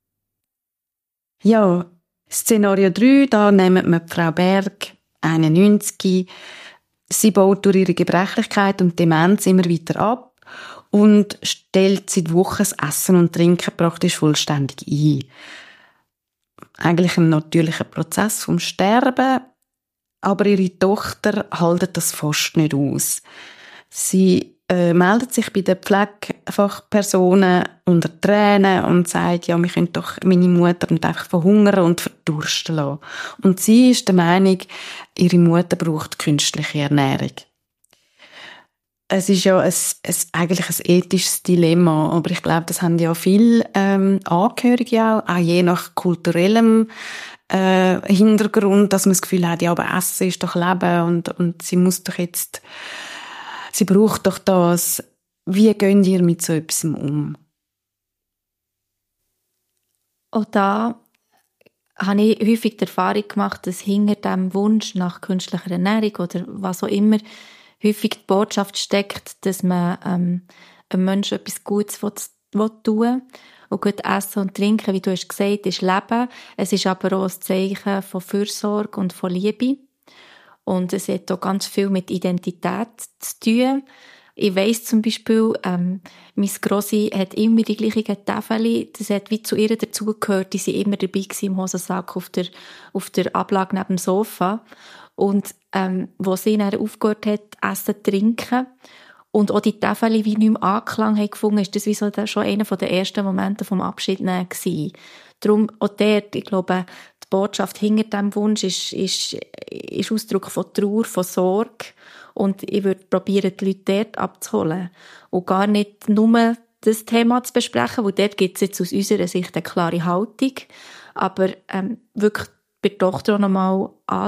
Ja, Szenario 3, da nehmen wir Frau Berg, 91. Sie baut durch ihre Gebrechlichkeit und Demenz immer weiter ab und stellt seit Wochen das Essen und Trinken praktisch vollständig ein. Eigentlich ein natürlicher Prozess vom Sterben, aber ihre Tochter hält das fast nicht aus. Sie meldet sich bei den Pflegefachpersonen unter Tränen und sagt, ja, wir können doch meine Mutter nicht einfach verhungern und verdursten lassen. Und sie ist der Meinung, ihre Mutter braucht künstliche Ernährung. Es ist ja eigentlich ein ethisches Dilemma, aber ich glaube, das haben ja viele Angehörige auch je nach kulturellem Hintergrund, dass man das Gefühl hat, ja, aber Essen ist doch Leben und sie muss doch jetzt, sie braucht doch das. Wie geht ihr mit so etwas um?
Auch da habe ich häufig die Erfahrung gemacht, dass hinter dem Wunsch nach künstlicher Ernährung oder was auch immer häufig die Botschaft steckt, dass man einem Menschen etwas Gutes tun will. Und gut essen und trinken, wie du hast gesagt, ist Leben. Es ist aber auch ein Zeichen von Fürsorge und von Liebe. Und es hat auch ganz viel mit Identität zu tun. Ich weiss zum Beispiel, meine Grossi hat immer die gleichen Täfeli. Das hat wie zu ihr dazugehört. Die sind immer dabei gewesen im Hosensack auf der Ablage neben dem Sofa. Und, wo sie dann aufgehört hat, essen, trinken, und auch die Täfeli wie nicht mehr Anklang haben gefunden, ist das wie so schon einer der ersten Momente vom Abschied gewesen. Darum auch dort, ich glaube, die Botschaft hinter diesem Wunsch ist Ausdruck von Trauer, von Sorge. Und ich würde probieren, die Leute dort abzuholen. Und gar nicht nur das Thema zu besprechen, weil dort gibt es jetzt aus unserer Sicht eine klare Haltung. Aber wirklich bei der Tochter auch nochmal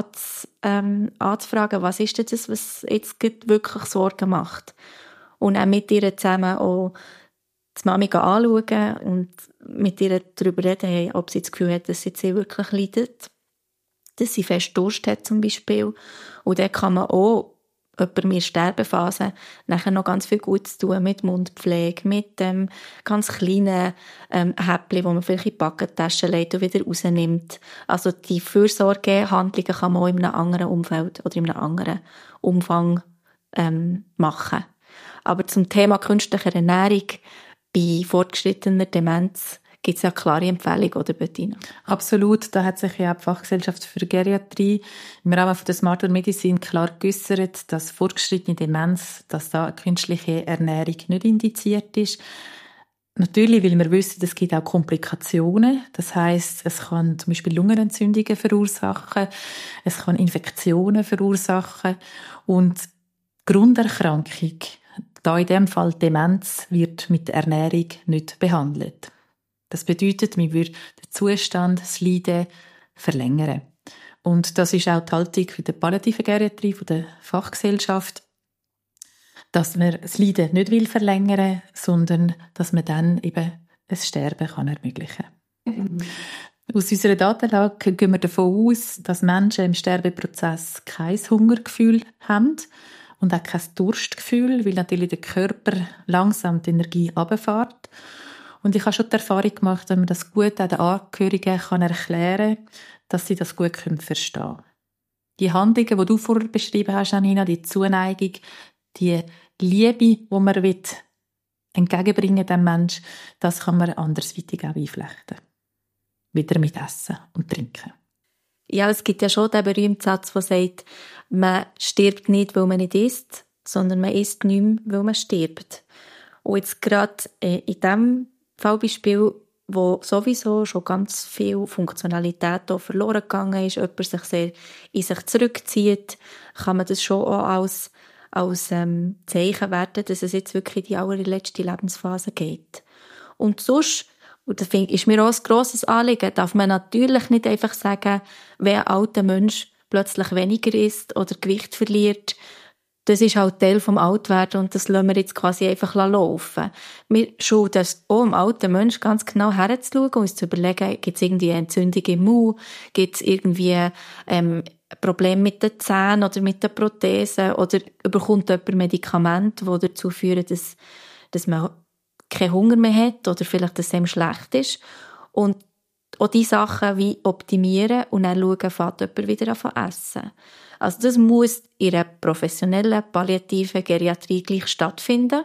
anzufragen, was ist denn das, was jetzt wirklich Sorgen macht. Und auch mit ihr zusammen auch die Mami anschauen und mit ihr darüber reden, ob sie das Gefühl hat, dass sie jetzt wirklich leidet. Dass sie fest Durst hat zum Beispiel. Und dann kann man auch jemand in der Sterbephase nachher noch ganz viel Gutes tun mit Mundpflege, mit dem ganz kleinen Häppchen, wo man vielleicht in die Backentasche legt und wieder rausnimmt. Also die Fürsorgehandlungen kann man auch in einem anderen Umfeld oder in einem anderen Umfang machen. Aber zum Thema künstliche Ernährung bei fortgeschrittener Demenz gibt es ja klare Empfehlungen, oder Bettina?
Absolut. Da hat sich ja auch die Fachgesellschaft für Geriatrie im Rahmen von der Smarter Medicine klar geäussert, dass fortgeschrittene Demenz, dass da künstliche Ernährung nicht indiziert ist. Natürlich, weil wir wissen, es gibt auch Komplikationen. Das heisst, es kann zum Beispiel Lungenentzündungen verursachen, es kann Infektionen verursachen und Grunderkrankung, da in dem Fall Demenz, wird mit der Ernährung nicht behandelt. Das bedeutet, man würde den Zustand, das Leiden verlängern. Und das ist auch die Haltung der palliativen Geriatrie, von der Fachgesellschaft, dass man das Leiden nicht verlängern will, sondern dass man dann eben ein Sterben ermöglichen kann. Aus unserer Datenlage gehen wir davon aus, dass Menschen im Sterbeprozess kein Hungergefühl haben und auch kein Durstgefühl, weil natürlich der Körper langsam die Energie runterfährt. Und ich habe schon die Erfahrung gemacht, wenn man das gut auch den Angehörigen erklären kann, dass sie das gut verstehen können. Die Handlungen, die du vorher beschrieben hast, Janina, die Zuneigung, die Liebe, die man entgegenbringen dem Menschen, das kann man andersweitig auch einflechten. Wieder mit Essen und Trinken.
Ja, es gibt ja schon den berühmten Satz, der sagt, man stirbt nicht, weil man nicht isst, sondern man isst nicht mehr, weil man stirbt. Und jetzt gerade in diesem Fallbeispiel, wo sowieso schon ganz viel Funktionalität hier verloren gegangen ist, jemand sich sehr in sich zurückzieht, kann man das schon auch als Zeichen werten, dass es jetzt wirklich in die allerletzte Lebensphase geht. Und sonst, und das ist mir auch ein grosses Anliegen, darf man natürlich nicht einfach sagen, wenn ein alter Mensch plötzlich weniger isst oder Gewicht verliert, das ist halt Teil vom Altwerden und das lassen wir jetzt quasi einfach laufen. Wir schulden es auch dem alten Menschen ganz genau herzuschauen und uns zu überlegen, gibt es irgendwie eine Entzündung im Mund, gibt es irgendwie Probleme mit den Zähnen oder mit den Prothesen oder bekommt jemand Medikamente, die dazu führen, dass man keinen Hunger mehr hat oder vielleicht, dass es einem schlecht ist. Und auch diese Sachen wie optimieren und dann schauen, fängt jemand wieder an zu essen. Also das muss in einer professionellen, palliativen Geriatrie gleich stattfinden.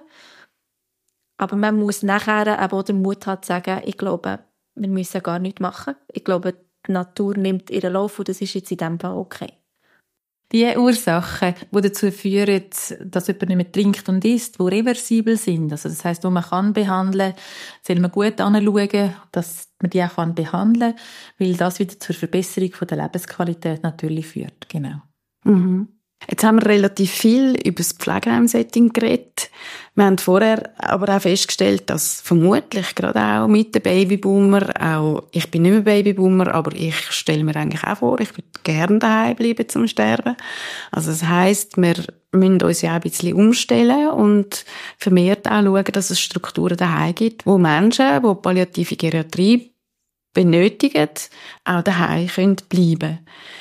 Aber man muss nachher eben auch den Mut haben zu sagen, ich glaube, wir müssen gar nichts machen. Ich glaube, die Natur nimmt ihren Lauf und das ist jetzt in diesem Fall okay.
Die Ursachen, die dazu führen, dass jemand nicht mehr trinkt und isst, die reversibel sind, also das heisst, wo man kann behandeln, soll man gut anschauen, dass man die auch behandeln kann, weil das wieder zur Verbesserung der Lebensqualität natürlich führt. Genau.
Mhm. Jetzt haben wir relativ viel über das Pflegeheim-Setting geredet. Wir haben vorher aber auch festgestellt, dass vermutlich gerade auch mit den Babyboomer, auch ich bin nicht mehr Babyboomer, aber ich stelle mir eigentlich auch vor, ich würde gerne daheim bleiben zum Sterben. Also das heisst, wir müssen uns ja auch ein bisschen umstellen und vermehrt auch schauen, dass es Strukturen daheim gibt, wo Menschen, die palliative Geriatrie benötigen, auch daheim bleiben können.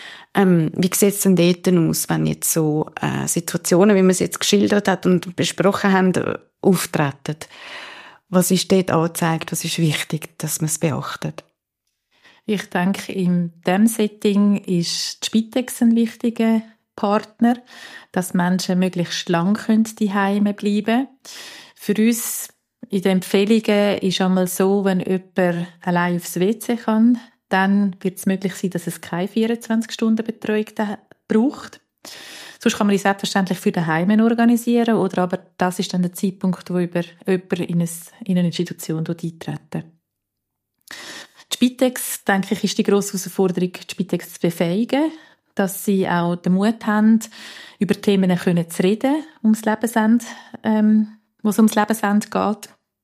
Wie sieht es denn dort aus, wenn jetzt so Situationen, wie man es jetzt geschildert hat und besprochen haben, auftreten? Was ist dort angezeigt? Was ist wichtig, dass man es beachtet?
Ich denke, in diesem Setting ist die Spitex ein wichtiger Partner, dass Menschen möglichst lang zu Hause bleiben können. Für uns in den Empfehlungen ist einmal so, wenn jemand allein aufs WC kann, dann wird es möglich sein, dass es keine 24-Stunden-Betreuung braucht. Sonst kann man die selbstverständlich für daheim organisieren, oder aber das ist dann der Zeitpunkt, wo jemand in eine Institution eintreten. Die Spitex, denke ich, ist die grosse Herausforderung, die Spitex zu befähigen, dass sie auch den Mut haben, über Themen zu reden, wo es ums Lebensende geht.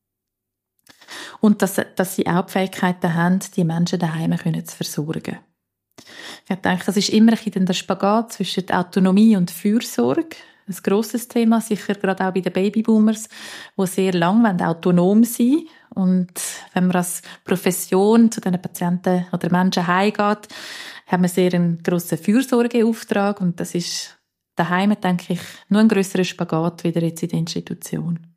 Und dass sie auch die Fähigkeiten haben, die Menschen daheim zu versorgen. Ich denke, das ist immer ein bisschen der Spagat zwischen Autonomie und Fürsorge. Ein grosses Thema, sicher gerade auch bei den Babyboomers, die sehr lange autonom sein wollen. Und wenn man als Profession zu diesen Patienten oder Menschen heimgeht, haben wir sehr einen grossen Fürsorgeauftrag. Und das ist daheim, denke ich, nur ein grösserer Spagat wieder jetzt in der Institution.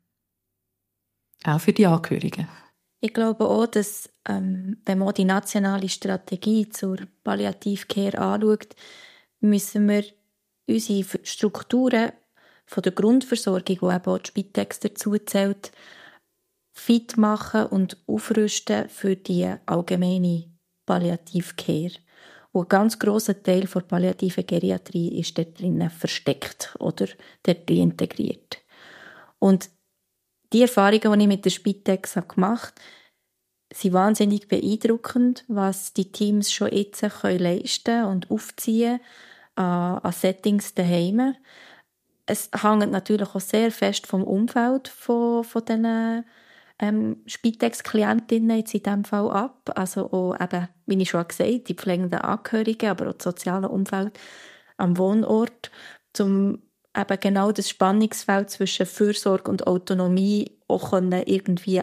Auch für die Angehörigen.
Ich glaube auch, dass, wenn man auch die nationale Strategie zur Palliative-Care anschaut, müssen wir unsere Strukturen von der Grundversorgung, wo eben auch die Spitex dazu zählt, fit machen und aufrüsten für die allgemeine Palliative-Care. Und ein ganz grosser Teil der palliativen Geriatrie ist dort drinnen versteckt oder dort integriert. Und die Erfahrungen, die ich mit der Spitex gemacht habe, sind wahnsinnig beeindruckend, was die Teams schon jetzt leisten und aufziehen an Settings daheim. Es hängt natürlich auch sehr fest vom Umfeld von diesen Spitex-Klientinnen jetzt in diesem Fall ab. Also auch eben, wie ich schon gesagt habe, die pflegenden Angehörigen, aber auch das soziale Umfeld am Wohnort, um eben genau das Spannungsfeld zwischen Fürsorge und Autonomie auch irgendwie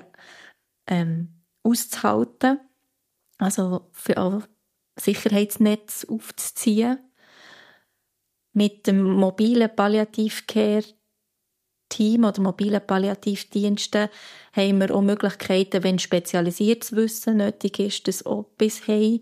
auszuhalten. Also für alle Sicherheitsnetz aufzuziehen. Mit dem mobilen Palliative-Care-Team oder mobilen Palliativdiensten haben wir auch Möglichkeiten, wenn spezialisiertes Wissen nötig ist, das auch bis zu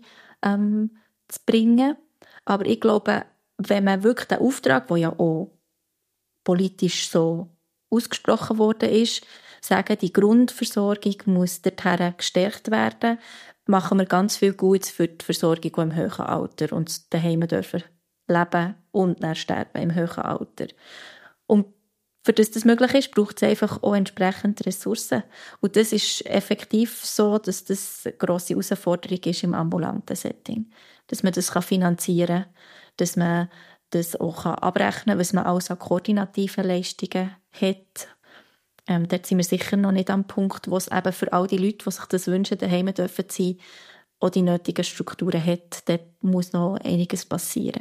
bringen. Aber ich glaube, wenn man wirklich den Auftrag, der ja auch politisch so ausgesprochen worden ist, sagen, die Grundversorgung muss dorthin gestärkt werden, machen wir ganz viel Gutes für die Versorgung im höheren Alter und daheim dürfen leben und dann sterben im höheren Alter. Und für das möglich ist, braucht es einfach auch entsprechend Ressourcen. Und das ist effektiv so, dass das eine grosse Herausforderung ist im ambulanten Setting. Dass man das finanzieren kann, dass man das auch abrechnen kann, was man alles an koordinativen Leistungen hat. Dort sind wir sicher noch nicht am Punkt, wo es eben für all die Leute, die sich das wünschen, daheim dürfen sein, auch die nötigen Strukturen hat. Dort muss noch einiges passieren.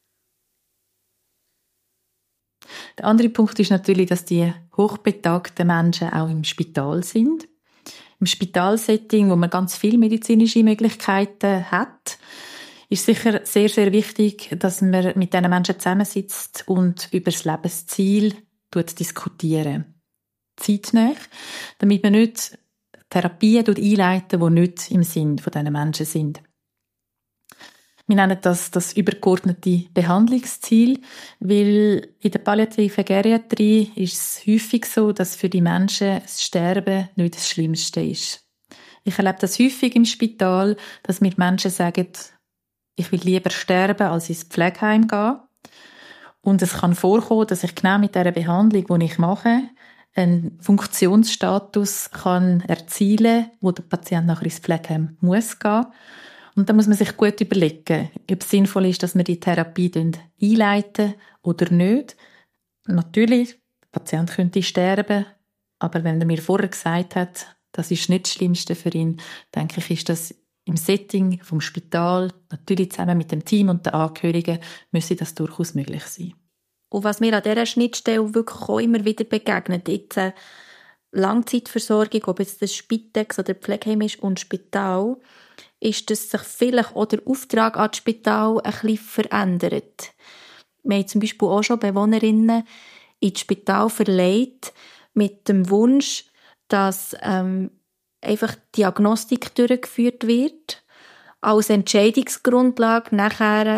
Der andere Punkt ist natürlich, dass die hochbetagten Menschen auch im Spital sind. Im Spitalsetting, wo man ganz viele medizinische Möglichkeiten hat, ist sicher sehr, sehr wichtig, dass man mit diesen Menschen zusammensitzt und über das Lebensziel diskutieren. Zeitnah, damit man nicht Therapien einleiten, die nicht im Sinn von diesen Menschen sind. Wir nennen das übergeordnete Behandlungsziel, weil in der palliativen Geriatrie ist es häufig so, dass für die Menschen das Sterben nicht das Schlimmste ist. Ich erlebe das häufig im Spital, dass mir Menschen sagen, ich will lieber sterben, als ins Pflegeheim gehen. Und es kann vorkommen, dass ich genau mit dieser Behandlung, die ich mache, einen Funktionsstatus kann erzielen, wo der Patient nachher ins Pflegeheim muss gehen. Und da muss man sich gut überlegen, ob es sinnvoll ist, dass wir die Therapie einleiten oder nicht. Natürlich, der Patient könnte sterben, aber wenn er mir vorher gesagt hat, das ist nicht das Schlimmste für ihn, denke ich, ist das im Setting vom Spital, natürlich zusammen mit dem Team und den Angehörigen, müsste das durchaus möglich sein.
Und was mir an dieser Schnittstelle wirklich auch immer wieder begegnet, jetzt Langzeitversorgung, ob jetzt das Spitex oder Pflegeheim ist und Spital, ist, dass sich vielleicht auch der Auftrag an das Spital ein bisschen verändert. Wir haben zum Beispiel auch schon Bewohnerinnen ins Spital verlegt mit dem Wunsch, dass einfach Diagnostik durchgeführt wird, als Entscheidungsgrundlage nachher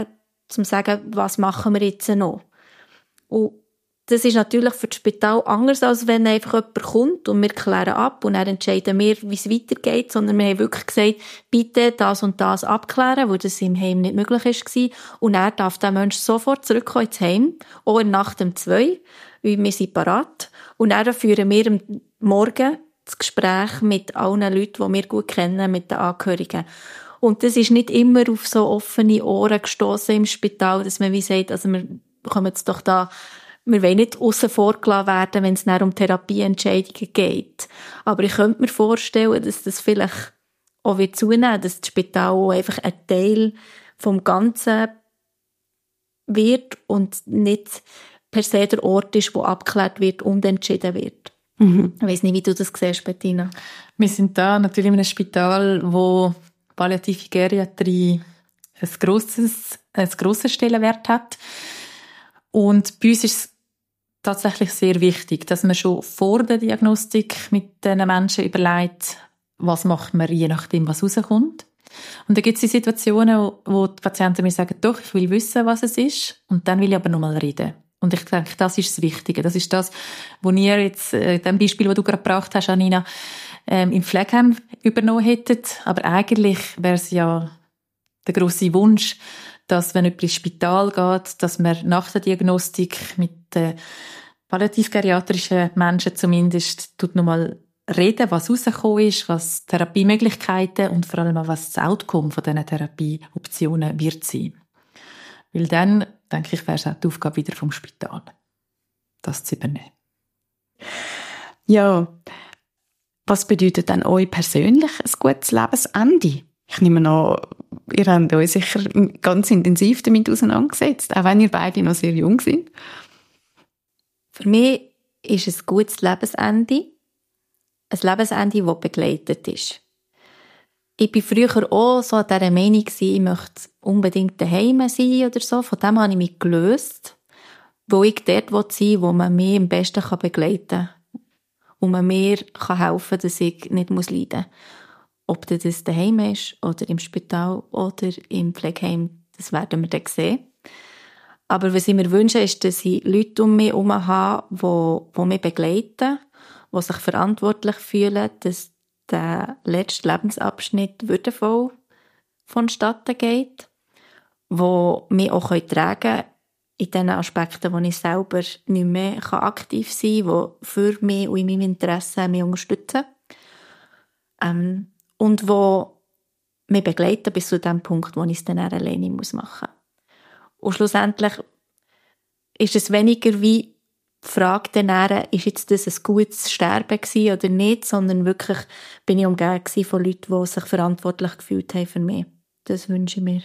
zu sagen, was machen wir jetzt noch. Und das ist natürlich für das Spital anders, als wenn einfach jemand kommt und wir klären ab und dann entscheiden wir, wie es weitergeht, sondern wir haben wirklich gesagt, bitte das und das abklären, weil das im Heim nicht möglich war. Und dann darf der Mensch sofort zurückkommen ins Heim, auch nach dem 2, weil wir sind parat. Und dann führen wir am Morgen das Gespräch mit allen Leuten, die wir gut kennen, mit den Angehörigen. Und das ist nicht immer auf so offene Ohren gestossen im Spital, dass man wie sagt, also wir kommen jetzt doch da, wir wollen nicht aussen vor gelassen werden, wenn es dann um Therapieentscheidungen geht. Aber ich könnte mir vorstellen, dass das vielleicht auch wird zunehmen, dass das Spital auch einfach ein Teil vom Ganzen wird und nicht per se der Ort ist, wo abgeklärt wird und entschieden wird. Ich weiss nicht, wie du das siehst, Bettina.
Wir sind da natürlich in einem Spital, wo palliative Geriatrie einen grossen Stellenwert hat. Und bei uns ist es tatsächlich sehr wichtig, dass man schon vor der Diagnostik mit diesen Menschen überlegt, was macht man, je nachdem, was rauskommt. Und da gibt es die Situationen, wo die Patienten mir sagen, doch, ich will wissen, was es ist, und dann will ich aber noch mal reden. Und ich denke, das ist das Wichtige. Das ist das, was ihr jetzt, in dem Beispiel, das du gerade gebracht hast, Anina, im Pflegeheim übernommen hättet. Aber eigentlich wäre es ja der grosse Wunsch, dass, wenn jemand ins Spital geht, dass man nach der Diagnostik mit palliativ-geriatrischen Menschen zumindest noch mal reden, was rausgekommen ist, was Therapiemöglichkeiten und vor allem auch, was das Outcome von diesen Therapieoptionen wird sein. Weil dann, denke ich, wäre es auch die Aufgabe wieder vom Spital, das zu übernehmen.
Ja, was bedeutet denn euch persönlich ein gutes Lebensende? Ich nehme an, ihr habt euch sicher ganz intensiv damit auseinandergesetzt, auch wenn ihr beide noch sehr jung seid.
Für mich ist ein gutes Lebensende ein Lebensende, das begleitet ist. Ich war früher auch so an dieser Meinung, ich möchte unbedingt daheim sein oder so. Von dem habe ich mich gelöst, wo ich dort sein will, wo man mich am besten begleiten kann. Und man mir helfen kann, dass ich nicht leiden muss. Ob das daheim ist, oder im Spital, oder im Pflegeheim, das werden wir dann sehen. Aber was ich mir wünsche, ist, dass ich Leute um mich herum habe, die mich begleiten, die sich verantwortlich fühlen, dass der letzte Lebensabschnitt würdevoll vonstatten geht, die mich auch tragen können in den Aspekten, wo ich selber nicht mehr aktiv sein kann, die für mich und in meinem Interesse mich unterstützen. Und die mich begleiten bis zu dem Punkt, wo ich es dann alleine machen muss. Und schlussendlich ist es weniger wie die Frage danach, ist jetzt das ein gutes Sterben gewesen oder nicht, sondern wirklich bin ich umgeben von Leuten, die sich verantwortlich gefühlt haben für mich. Das wünsche ich mir.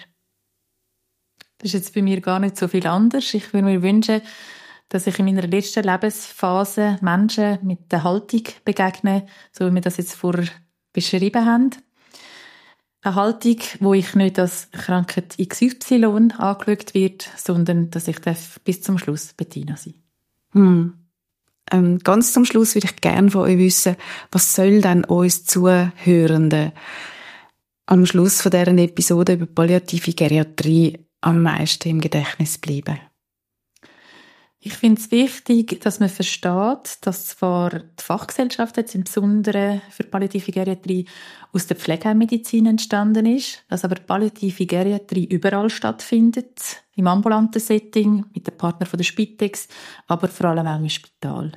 Das ist jetzt bei mir gar nicht so viel anders. Ich würde mir wünschen, dass ich in meiner letzten Lebensphase Menschen mit der Haltung begegne, so wie wir das jetzt vorher beschrieben haben. Eine Haltung, wo ich nicht als Krankheit XY angeschaut wird, sondern dass ich bis zum Schluss Bettina sein.
Ganz zum Schluss würde ich gerne von euch wissen, was soll denn uns Zuhörenden am Schluss von dieser Episode über palliative Geriatrie am meisten im Gedächtnis bleiben?
Ich finde es wichtig, dass man versteht, dass zwar die Fachgesellschaft jetzt im Besonderen für palliative Geriatrie aus der Pflegeheimmedizin entstanden ist, dass aber palliative Geriatrie überall stattfindet, im ambulanten Setting, mit den Partnern von der Spitex, aber vor allem auch im Spital.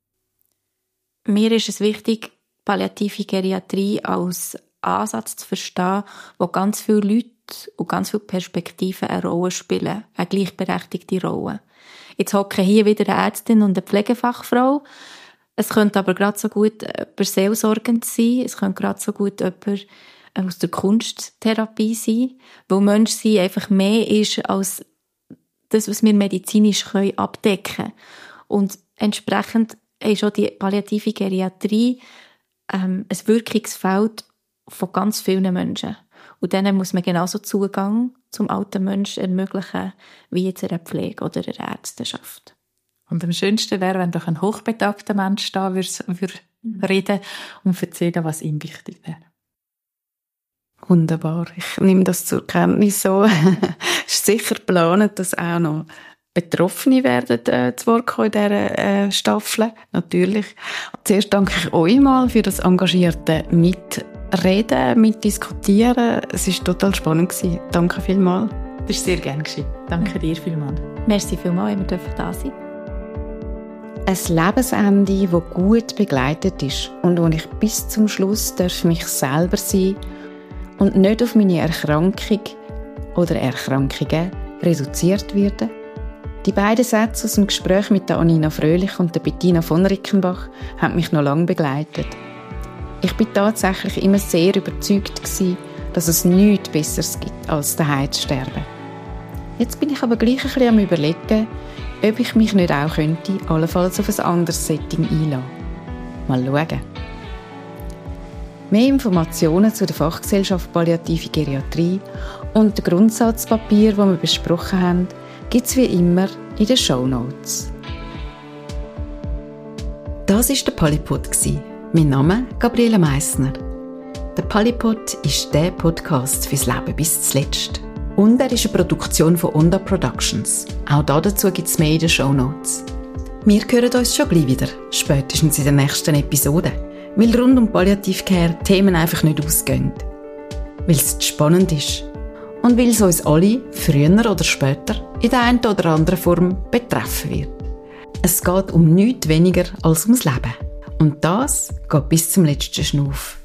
Mir ist es wichtig, palliative Geriatrie als Ansatz zu verstehen, wo ganz viele Leute und ganz viele Perspektiven eine Rolle spielen, eine gleichberechtigte Rolle. Jetzt hocken hier wieder eine Ärztin und eine Pflegefachfrau. Es könnte aber gerade so gut jemand seelsorgend sein. Es könnte gerade so gut jemand aus der Kunsttherapie sein. Weil Menschsein einfach mehr ist als das, was wir medizinisch abdecken können. Und entsprechend ist auch die palliative Geriatrie ein Wirkungsfeld von ganz vielen Menschen. Und denen muss man genauso Zugang zum alten Menschen ermöglichen, wie jetzt einer Pflege oder einer Ärzteschaft.
Und am schönsten wäre, wenn doch ein hochbetagter Mensch da würde reden und erzählen, was ihm wichtig wäre.
Wunderbar. Ich nehme das zur Kenntnis so. Es ist sicher geplant, dass auch noch Betroffene werden zu Wort kommen in dieser Staffel. Natürlich. Zuerst danke ich euch mal für das engagierte Mitreden, Mitdiskutieren. Es war total spannend gewesen. Danke vielmals.
Das war sehr gerne geschehen. Danke dir vielmals.
Merci vielmals, wir dürfen da sein.
Ein Lebensende, das gut begleitet ist und wo ich bis zum Schluss mich selber sein und nicht auf meine Erkrankung oder Erkrankungen reduziert werde. Die beiden Sätze aus dem Gespräch mit der Anina Fröhlich und der Bettina von Rickenbach haben mich noch lange begleitet. Ich bin tatsächlich immer sehr überzeugt gewesen, dass es nichts Besseres gibt, als daheim zu sterben. Jetzt bin ich aber gleich ein bisschen am Überlegen, ob ich mich nicht auch könnte, allenfalls auf ein anderes Setting einlassen. Mal schauen. Mehr Informationen zu der Fachgesellschaft Palliative Geriatrie und dem Grundsatzpapier, das wir besprochen haben, gibt es wie immer in den Shownotes.
Das war der Polypod. Mein Name Gabriele Meissner. Der Polypod ist der Podcast fürs Leben bis zuletzt. Und er ist eine Produktion von Onda Productions. Auch dazu gibt es mehr in den Shownotes. Wir hören uns schon gleich wieder, spätestens in der nächsten Episode, weil rund um Palliative Care Themen einfach nicht ausgehen. Weil es spannend ist. Und weil es uns alle, früher oder später, in der einen oder anderen Form betreffen wird. Es geht um nichts weniger als ums Leben. Und das geht bis zum letzten Schnuff.